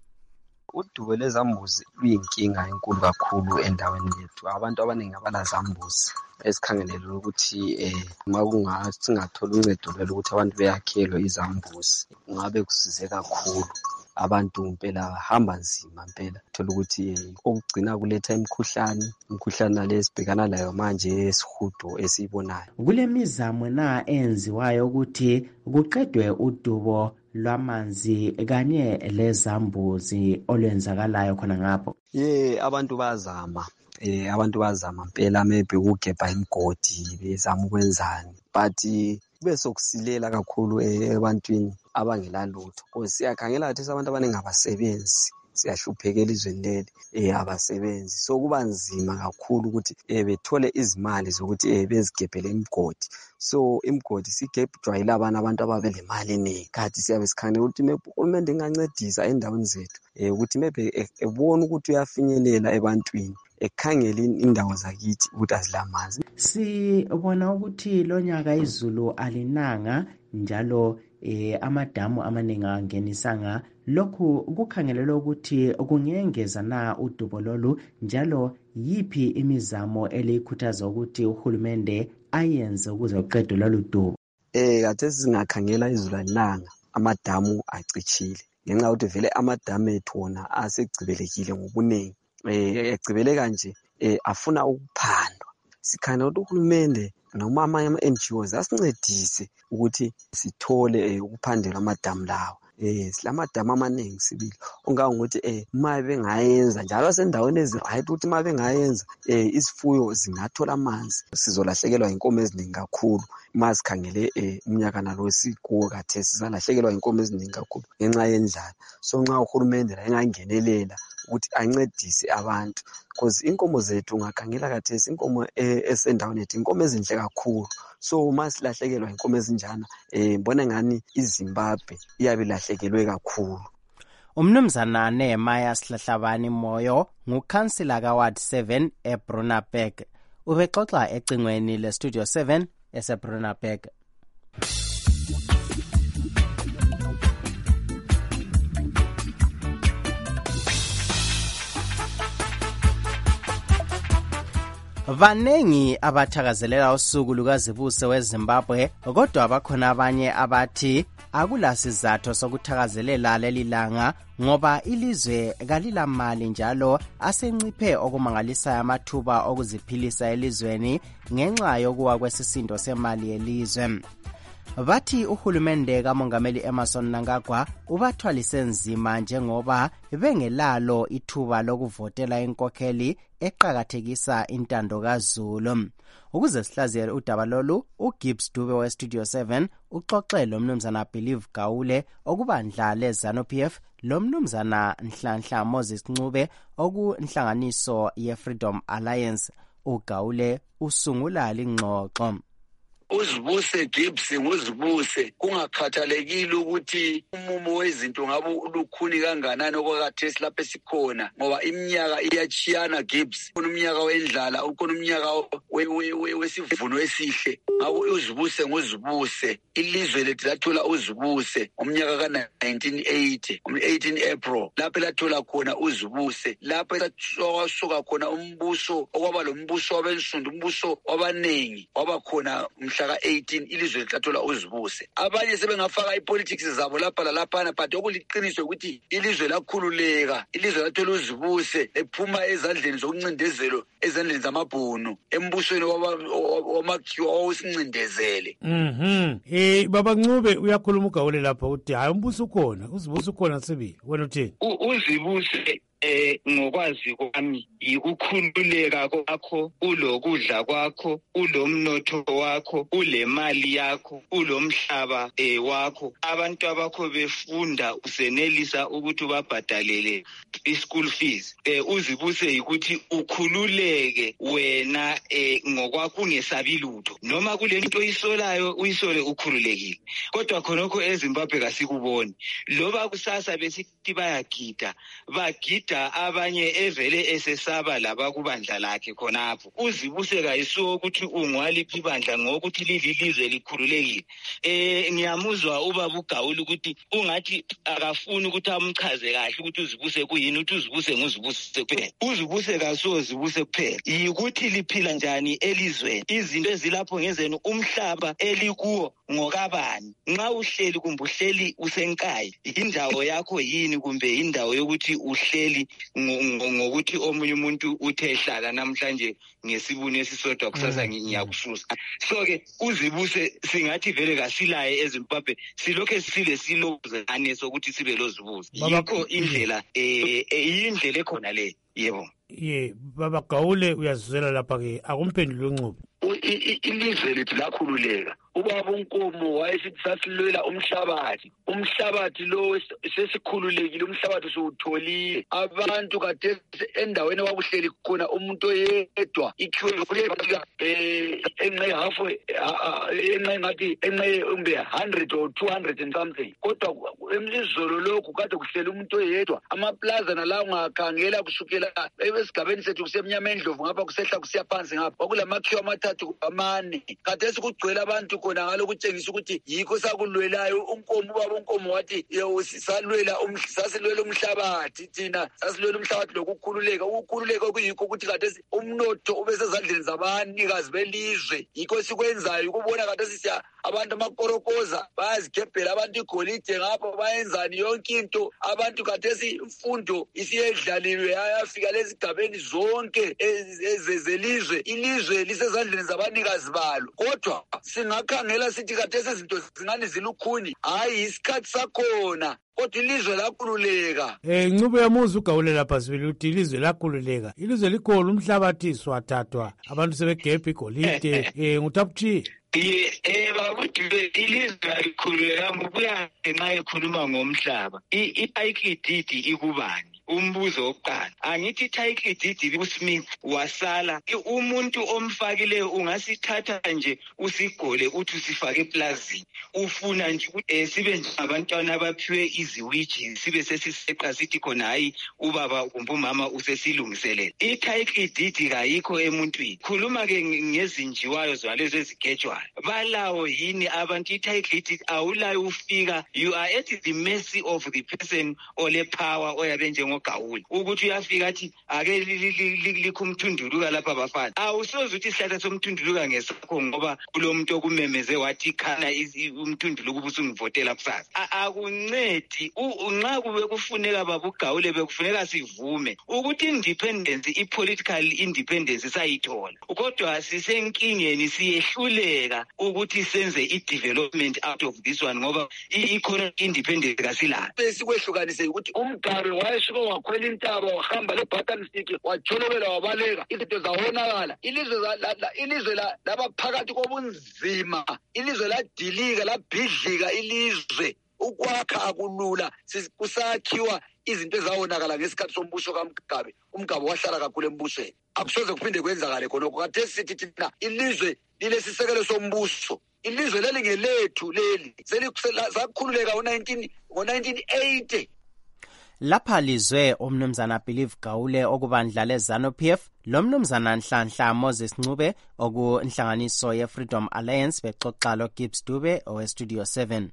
Udubo lwezambuzi luyinkinga enkulu kakhulu endaweni yethu. Abantu abaningi abalazambuzi esikhangelele ukuthi singathola uncedo lokuthi abantu beyakhelwe izambuzi ngabe kusize kakhulu. Abantu impela hamba nzima impela, thola ukuthi okugcina kuletha imikhuhlane lesibhekana layo manje esihudo esibonayo. Kule mizamo na enziwayo ukuthi kuqedwe udubo lwamanzi kanye lezambuzi olwenzakalayo khona ngapho? Abantu bazama. Abantu bazama impela maybe ukugebha imigodi bezama ukwenzani, but bese kusilela kakhulu ebantwini abangela lutho. Siyakhangela ukuthi abantu abaningi abasebenzi, siyahlupheka elizweni leli abasebenzi, so kuba nzima kakhulu ukuthi bethole izimali zokuthi bezigebhele imigodi. So imigodi sigebhwa yilabana abantu ababelemali eningi. Kanti siyabe sikhangela ukuthi uhulumende engancedisa endaweni zethu ukuthi maybe ebone ukuthi uyafinyelela ebantwini, ekhangela indawo zakithi ukuthi azilamanzi. Sibona ukuthi lonyaka izulu alinanga njalo amadamu amaningi angenisanga. Lokhu kukhangelelwe ukuthi kungengeza na udubo lolu, njalo yipi imizamo elikhuthaza ukuthi uhulumende ayenze ukuze kuqedwe lolu dubo? Kade singakhangela izulu alinanga, amadamu acitshile ngenxa yokuthi vele amadamu ethu wona asegcibelekile ngobuningi. Egcibeleka nje afuna ukuphandwa. Sikhangela ukuthi uhulumende noma amanye ama-NGOs asincedise ukuthi sithole ukuphandelwa amadamu lawo. Silamadamu amaningi sibili ongangokuthi uma bengayenza njalo sendaweni ezirayithi ukuthi uma bengayenza izifuyo zingathola amanzi. Sizolahlekelwa inkomo eziningi kakhulu uma sikhangele umnyaka nalo sikuwo kade sizalahlekelwa inkomo eziningi kakhulu ngenxa yendlala. So nxa uhulumende la engangenelela ukuthi ancedise abantu, because inkomo zethu ungakhangela khathesi inkomo esendaweni yethu inkomo ezinhle kakhulu. So uma silahlekelwa inkomo ezinjana ngibona ngani iZimbabwe iyabe ilahlekelwe kakhulu. Umnumzana Nehemiah Sihlahlabani Moyo ngukhansila kaWard 7 eBrunaberg. Ubexoxa ecingweni leStudio 7 eseBrunaberg. Vanengi abathakazelela usuku lukazibuse weZimbabwe, kodwa bakhona abanye abathi akulasizatho sokuthakazelela leli langa ngoba ilizwe kalilamali njalo asenciphe okumangalisayo amathuba okuziphilisa elizweni ngenxa yokuwa kwesisindo semali yelizwe. Bathi uhulumende kaMongameli Emmerson Mnangagwa ubathwalise nzima njengoba bengelalo ithuba lokuvotela inkokheli eqhakathekisa intando kaZulu. Ukuze sihlaziye udaba lolu, uGibbs Dube weStudio 7 uxoxe lomnumzana Believe Gawule okubandla leZANU-PF lomnumzana Nhlanhla Moses Ncube okunhlanganiso yeFreedom Alliance. uGawule usungula lingxoxo. Uzibuse Gibbs nguzibuse kungakhathalekile ukuthi umumo wezinto ngabe ulukhuni kanganani okwakhathesi lapho esikhona ngoba iminyaka iyachiyana Gibbs kunomnyaka wendlala ukunomnyaka wesivuno esihle ngabo uzibuse nguzibuse ilizwe lethu lathola uzibuse umnyaka ka1980 18 April lapho lathola khona uzibuse lapho lathoka khona umbuso okwaba lombuso wabensundu umbuso wabanengi waba khona mhla ka18 ilizwe lithathola uzibuse. Abanye sebengafaka ipolitics zabo lapha lalaphana but okuliqiniso ukuthi ilizwe lakhululeka ilizwe lathola uzibuse ephuma ezandleni zokuncindezelo ezandleni zamabhunu embusweni wamakhiwa owusincindezele. Baba Ncube uyakhuluma uGawule lapha uthi hayi umbuso ukhona uzibuse ukhona sebi wena uthini? Uzibuse ngokwazi kwami yikukhululeka kwakho ulokudla kwakho ulomnotho wakho ulemali yakho ulomhlaba wakho abantu abakho befunda usenelisa ukuthi babhadalele ischool fees. Uzibuse ukuthi ukhululeke wena ngokwakho ungesabi lutho noma kulento oyisolayo uyisole ukhululekile kodwa khonokho eZimbabwe kasikuboni loba kusasa besithi bayagida abanye evele esesaba labakubandla lakhe khonapho. Uzibuse kayisuo ukuthi ungwaliphi ibandla ngokuthi lilizwe likhululekile. Ngiyamuzwa ubaba uGawule ukuthi ungathi akafuni ukuthi amchaze kahle ukuthi uzibuse kuyini ukuthi uzibuse nguzibuse kuphela. Uzibuse kasuo zibuse kuphela yikuthi liphila njani elizweni izinto ezilapho ngezenu umhlaba elikuwo ngokabani nxa uhleli kumbe uhleli usenkayi indawo yakho yini kumbe indawo yokuthi uhleli ngokuthi omunye umuntu uthe hlala namhlanje ngesibuni esisodwa kusasa ngiyakususa. So ke uzibuse singathi vele kasilaye eZimbabwe silokho sile silozane sokuthi sibe lozibuse yikho indlela indlela ekhona le. Yebo baba Gawule uyazizwela lapha ke akumphendule uNcube. Ilizwe lethu lakhululeka ubaba uNkomo wayesithi sasilwela umhlabathi lo sesikhululekile umhlabathi usutholile abantu kade endaweni wakuhleli khona umuntu oyedwa ikhiwe enqe half enqe ngathi enqe umbe 100 or 200 and something kodwa emlizolo lokhu kade kuhleli umuntu oyedwa amaplaza nalawo ngakhangela kusukela esigabeni sethu kusemnyama endlovu ngapha kusehla kusiya phansi ngapha kwakulamakhiwa amathathu amane kade esikugcwele abantu khona ngalo kutshengisa ukuthi yikho sakulwelayo uNkomo ubaba uNkomo wathi sasilwela umhlabathi thina sasilwela umhlabathi lokukhululeka okuyikho ukuthi kade umnotho ubesezandleni zabanikazi belizwe yikho sikwenzayo ukubona kade sisiya abantu amakorokoza bayazikhebhela abantu igolide ngapho bayenzani yonke into abantu kade imfundo isiyedlaliwe yafika lezigabeni zonke ezelizwe ilizwe lisezandleni zabanikazi balo kodwa singakhangela sithi kade izinto zingani zilukhuni hayi isikhathi sakhona kodwa ilizwe lakhululeka. Ncube yamuza uGawule lapha sibili uthi ilizwe lakhululeka ilizwe likhona umhlabathi swathathwa abantu sebegebha igolide nguthabuthi babuthi ilizwe likhululeka ngokuya ngenxa ekhuluma ngomhlaba i-title deed ikubani umbuzo wokuqala angithi title deed uSmith wasala umuntu omfakile ungasithatha nje usigole uthi usifake eplazini ufuna nje sibe njabantwana abaphiwe iziwiji sibe sesiseqa sithi khona hayi ubaba kumbe umama usesilungiselela i-title deed kayikho emuntwini khuluma ke ngezinjiwayo zalezo ezigejwayo balawo yini abantu i-title deed awulayo ufika you are at the mercy of the person ole power oyabe njengo noGawule ukuthi uyafika athi ake likho umthunduluka lapha bafana. Awusoze uthi isihlahla somthunduluka ngesakho ngoba kulomuntu okumemeze wathi khana umthunduluka ubusungivotela kusasa. Akuncedi nxa kube kufuneka babuGawule bekufuneka sivume ukuthi independence i-political independence sayithola. Kodwa sisenkingeni siyehluleka ukuthi senze i-development out of this one ngoba i-economic independence kasilapho. Besikwehlukanise ukuthi uMgabe wayesuka wakhwela intaba wahamba le-button stick wajolobela wabaleka izinto zawonakala. Ilizwe labaphakathi kobunzima, ilizwe ladilika labhidlika, ilizwe ukwakha akulula, kusakhiwa izinto ezawonakala ngesikhathi sombuso kaMgabe. uMgabe wahlala kakhulu embusweni, akusoze kuphinde kwenzakale khonokho. Kade sithi thina ilizwe lilesisekelo sombuso, ilizwe leli ngelethu leli sakhululeka ngo-1980. Lapha lizwe umnumzana Believe Gawule okubandla leZANU-PF lo mnumzana Nhlanhla Moses Ncube okunhlanganiso ye-Freedom Alliance bexoxa lo Gibbs Dube owe-Studio 7.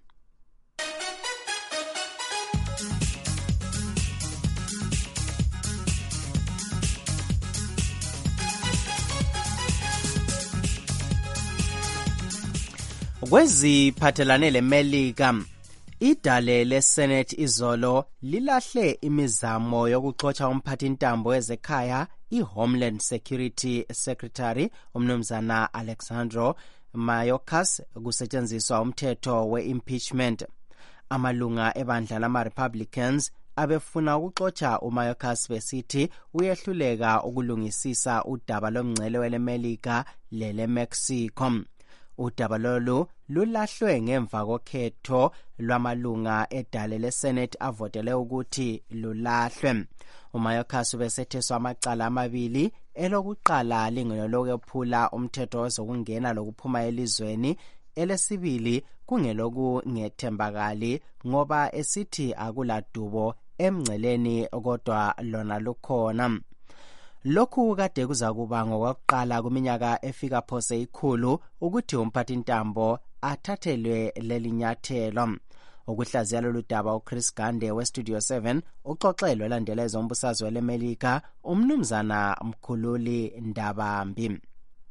Kweziphathelane leMelika, idale leSenate izolo lilahle imizamo yokuxotsha umphathintambo wezekhaya iHomeland Security Secretary umnumzana Alexandro Mayorkas kusetshenziswa umthetho we-impeachment. Amalunga ebandla lama-Republicans abefuna ukuxotsha uMayorkas besithi uyehluleka ukulungisisa udaba lomngcele weleMelika leleMexico. Udaba lolu lulahlwe ngemva kokhetho lwamalunga edale leSenate avotele ukuthi lulahlwe. uMayorkas ubesetheswa amacala amabili, elokuqala lingelokwephula umthetho wezokungena lokuphuma elizweni, elesibili kungelokungethembakali ngoba esithi akuladubo emngceleni kodwa lona lukhona. Lokhu kade kuzakuba ngokokuqala kuminyaka efika phose ikhulu ukuthi umphathintambo athathelwe leli nyathelo. Ukuhlaziya lolu daba uChris Gande we-Studio 7 uxoxelwe elandeleza umbusazwe weleMelika umnumzana Mkhululi Ndabambi.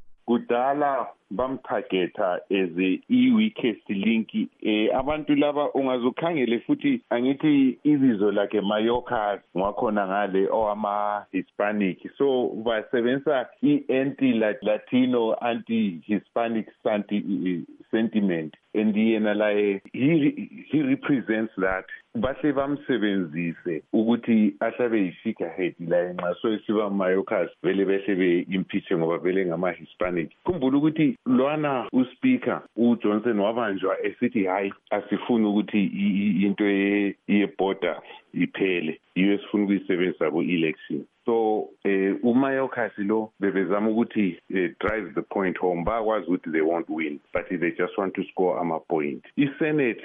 Kudala bamtargeta eze i-weakest link. Abantu laba ungazukhangele futhi angithi ibizo lakhe Mayorkas ngakhona ngale owama-Hispanic, so basebenzisa i-anti-Latino, anti-Hispanic sentiment, and yena laye he represents that. Bahle bamsebenzise ukuthi ahlabe i-figurehead la enxa, so isiba Mayorkas vele behle be-impeach ngoba vele ngama-Hispanic. Khumbula ukuthi lwana uSpeaker uJohnson wabanjwa esithi hayi asifuni ukuthi into ye-border iphele, yiyo sifuna ukuyisebenzisa ku-election. So uMayorkas lo bebezama ukuthi drive the point home, bakwazi ukuthi they won't win but they just want to score ama-point. I-Senate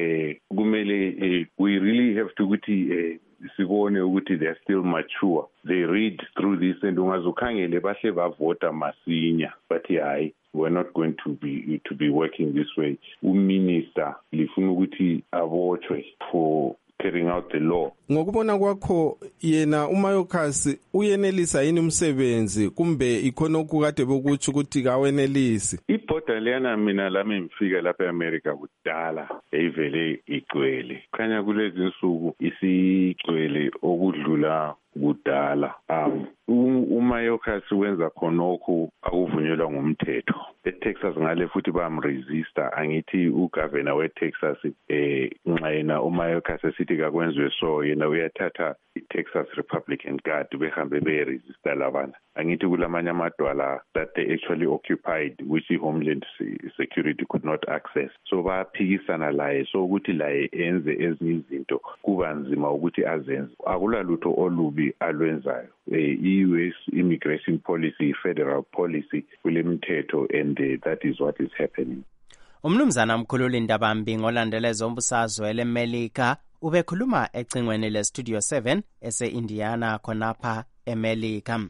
kumele we really have to ukuthi sibone ukuthi they are still mature, they read through this, and ungazukhangele bahle bavota masinya bathi hayi we're not going to be working this way. Uminister lifuna ukuthi abotshwe for carrying out the law. Ngokubona kwakho yena uMayorkas uyenelisa yini umsebenzi kumbe ikhonokho kade bokuthi ukuthi kawenelisi? Ibhoda leyana mina lami ngifika lapha eAmerica kudala eyivele igcwele. Khanya kulezi insuku isigcwele okudlula kudala. uMayorkas wenza khonokho akuvunyelwa ngumthetho. eTexas ngale futhi bamresista, angithi ugovernor weTexas nxa yena uMayorkas esithi kakwenziwe so yena uyathatha iTexas Republican Guard behambe beresista labana. Angithi kulamanye amadwala that they actually occupied which Homeland Security could not access, so baphikisana laye, so ukuthi laye enze ezinye izinto kuba nzima ukuthi azenze. Akulalutho olubi alwenzayo. I-US immigration policy, federal policy kulemithetho, and that is what is happening. Umnumzana Mkhululi Ndabambi ngolandeleza umbusazwe leMelika ubekhuluma ecingweni leStudio 7 ese-Indiana khonapha eMelika.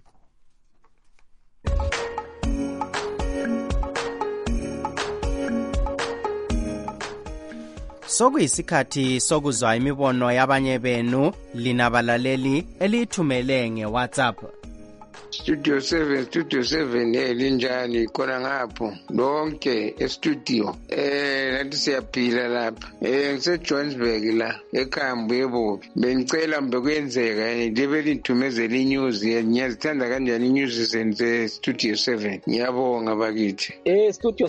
Sokuyisikhathi sokuzwa imibono yabanye benu lina balaleli elithumele ngeWhatsApp. Studio 7 linjani khona ngapho lonke e-studio nathi siyaphila lapha ngise Johannesburg la eKhambo yebo bengicela mbe kwenzeka libe lithumezela inews ngiyazithanda kanjani inews zenze Studio 7 ngiyabonga bakithi Studio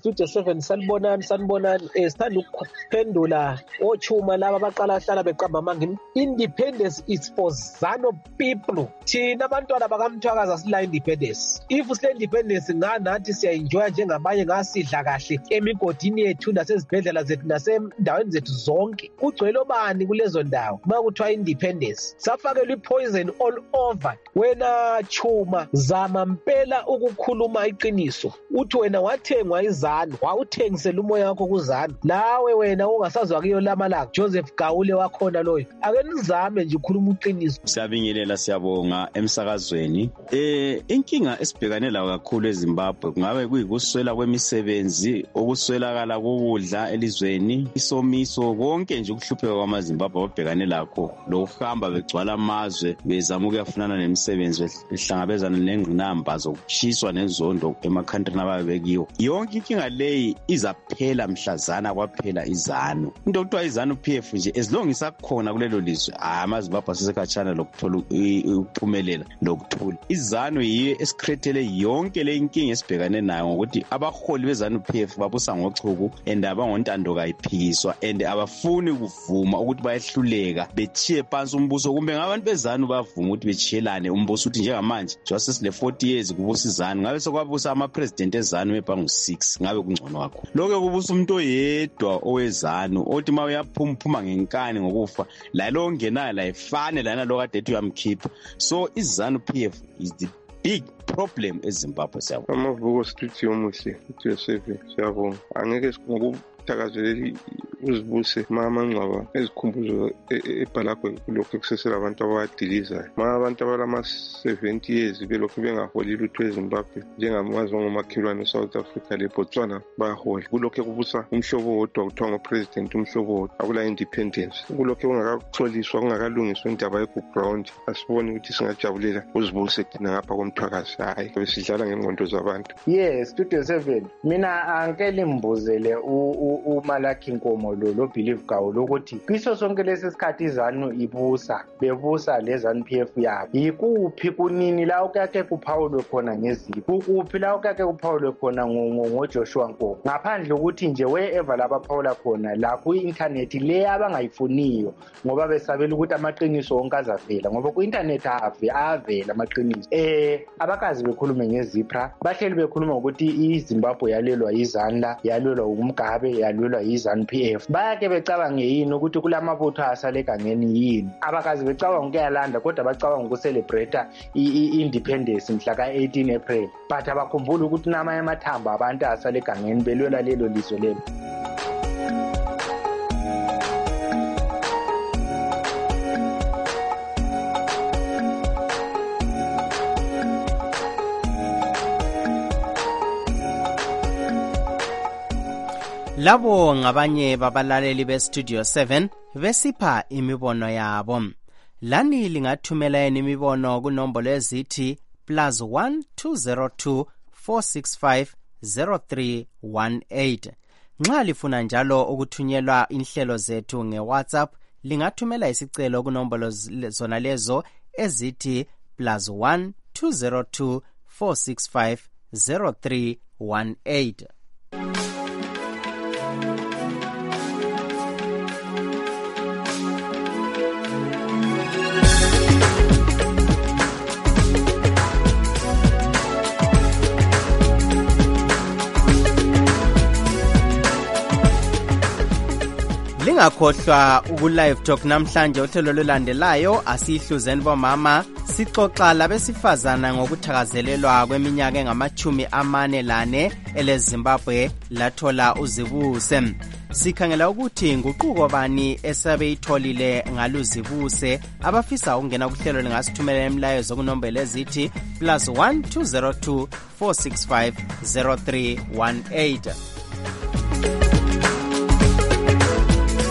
7 sanibonani sithanda ukuphendula ochuma laba abaqala hlala beqamba mangini. Independence is for ZANU people. Thina abantwana bakamthwakazi asila independence. If sile independence nganathi siyaenjoy njengabanye ngasidla kahle emigodini yethu nasezibhedlela zethu nasendaweni zethu zonke. Kugcwele obani kulezo ndawo makuthiwa independence. Safakelwa ipoison all over. Wena chuma zama mpela ukukhuluma iqiniso. Uthi wena wathengwa izanu, wawuthengisela umoya wakho kuzanu. Nawe wena ungasazwa kuyo lamalanga Joseph Gaule wakhona loyo. Ake nizame nje ukukhuluma iqiniso. Siyabingelela siyabonga emsakazweni. Inkinga esibhekane layo kakhulu eZimbabwe kungabe kuyikuswela kwemisebenzi, ukuswelakala kokudla elizweni, isomiso, konke nje ukuhlupheka kwamaZimbabwe ababhekane lakho, lokuhamba begcwala amazwe bezama ukuyafunana nemisebenzi behlangabezana nengqinamba zokushiswa nezondo emakhantrini ababekiwo. Yonke inkinga leyi izaphela mhlazana kwaphela izanu. Into okuthiwa izanu PF nje as long isakhona kulelo lizwe amaZimbabwe asesekhatshana lokuthola ukuphumelela lokuthula. Izanu yiyo esikrethele yonke le inkinga esibhekane nayo ngokuthi abaholi bezanu PF babusa ngochuku and abangontando kayiphikiswa and abafuni kuvuma ukuthi bayehluleka bechiye phansi umbuso, kumbe ngabantu bezanu bavuma ukuthi bechiyelane umbuso uthi njengamanje just sile 40 years kubusa izanu ngabe sokwabusa ama president ezanu ebhangu 6 ngabe kungcono kakhulu. Lokho kubusa umuntu oyedwa owezanu othi ma uyaphuma ngenkani ngokufa la lo ngenayo la ifane lana lo kade ethi uyamkhipha. So izanu PF is the big problem eZimbabwe. Siyabonga amavuko studio omuhle Studio 7 siyabonga angeke thakazeleli uzibuse mama ngcwaba ezikhumbuzo ebhalakwe kulokho ekusesela abantu abadilizayo. Abantu abalama 70 years belokhu bengaholi lutho eZimbabwe njengamazwe ngomakhelwane eSouth Africa leBotswana bayahola. Kulokho kubusa umhlobo wodwa kuthiwa ngopresident umhlobo wodwa akula independence. Kulokho kungakatholiswa kungakalungiswa indaba ye-ground. Asiboni ukuthi singajabulela uzibuse thina ngapha komthwakazi hayi besidlala ngengqondo zabantu. Yes, Studio 7 mina angeke limbuzele uMalaki Nkomo lo Believe Gaule ukuthi kwiso sonke lesi sikhathi izanu bebusa lezanu PF yabo yikuphi kunini la okake kuphawulwe khona ngezipho ukuphi la okake kuphawulwe khona ngoJoshua Nkomo ngaphandle ukuthi nje wherever labaphawula khona la ku-internet le abangayifuniyo ngoba besabela ukuthi amaqiniso onke azavela ngoba ku-internet avela amaqiniso. Abakazi bekhulume ngezipra bahleli bekhuluma ukuthi iZimbabwe yalelwa izanla yalelwa uMgabe yalelwa izanu PF. Bayake becabanga yini ukuthi kulamabutho asale egangeni yini? Abakazi becabanga ukuyalanda kodwa bacabanga ukucelebrate i-independence mhla ka-18 April. But abakhumbula ukuthi namanye amathamba abantu asale egangeni belwela lelo lizwe lelo. Labo ngabanye babalaleli beStudio 7 besipha imibono yabo. Lani lingathumela imibono kunombolo ezithi +1 202 465 0318. Nxa lifuna njalo ukuthunyelwa inhlelo zethu ngeWhatsApp lingathumela isicelo kunombolo zona lezo ezithi +1 202 465 0318. Lingakhohlwa uku-live talk namhlanje uhlelo lolandelayo asihluzeni bomama sixoxa labesifazana ngokuthakazelelwa kweminyaka engama-44 eleZimbabwe lathola uzibuse. Sikhangela ukuthi nguquko bani esabeyitholile ngaluzibuse. Abafisa ukungena kuhlelo lingasithumela imlayezo kunombolo ezithi +1 202 465 0318.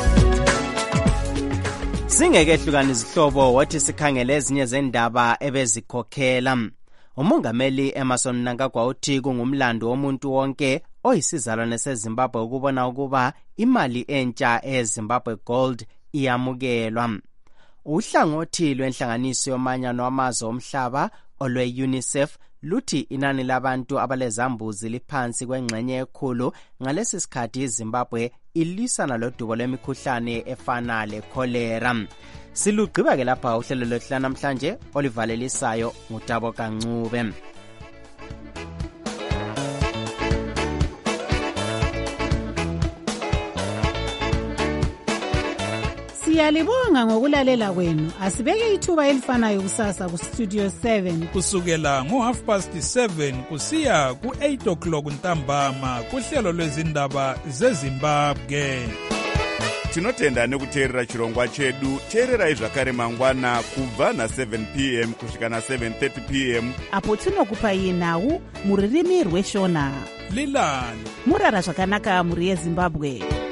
Singekehlukana izihlobo wathi sikhangele ezinye zendaba ebezikhokhela. Umongameli Emmerson Mnangagwa uthi kungumlando womuntu wonke oyisizalwane seZimbabwe ukubona ukuba imali entsha eZimbabwe Gold iyamukelwa. Uhlangothi lwenhlanganiso yomanyano wamazwe omhlaba olwe-UNICEF luthi inani labantu abalezambuzi liphansi kwengxenye ekhulu ngalesi sikhathi iZimbabwe ilisana lodubo lwemikhuhlane efana le-cholera. Silugqiba ke lapha uhlelo lwethu namhlanje olivalelisayo ngutabo Kancube. Siyalibonga ngokulalela kwenu. Asibeke ithuba elifanayo kusasa ku Studio 7 kusukela ngo7:30 kusiya ku8 o'clock ntambama kuhlelo lwezindaba zeZimbabwe. Tinotenda nekuteerera chirongwa chedu. Teererai zvakare mangwana kubva na7 p.m. kusvika na7:30 p.m. apo tinokupai nhau muririmi rweshona. Lilani murara zvakanaka muri yeZimbabwe.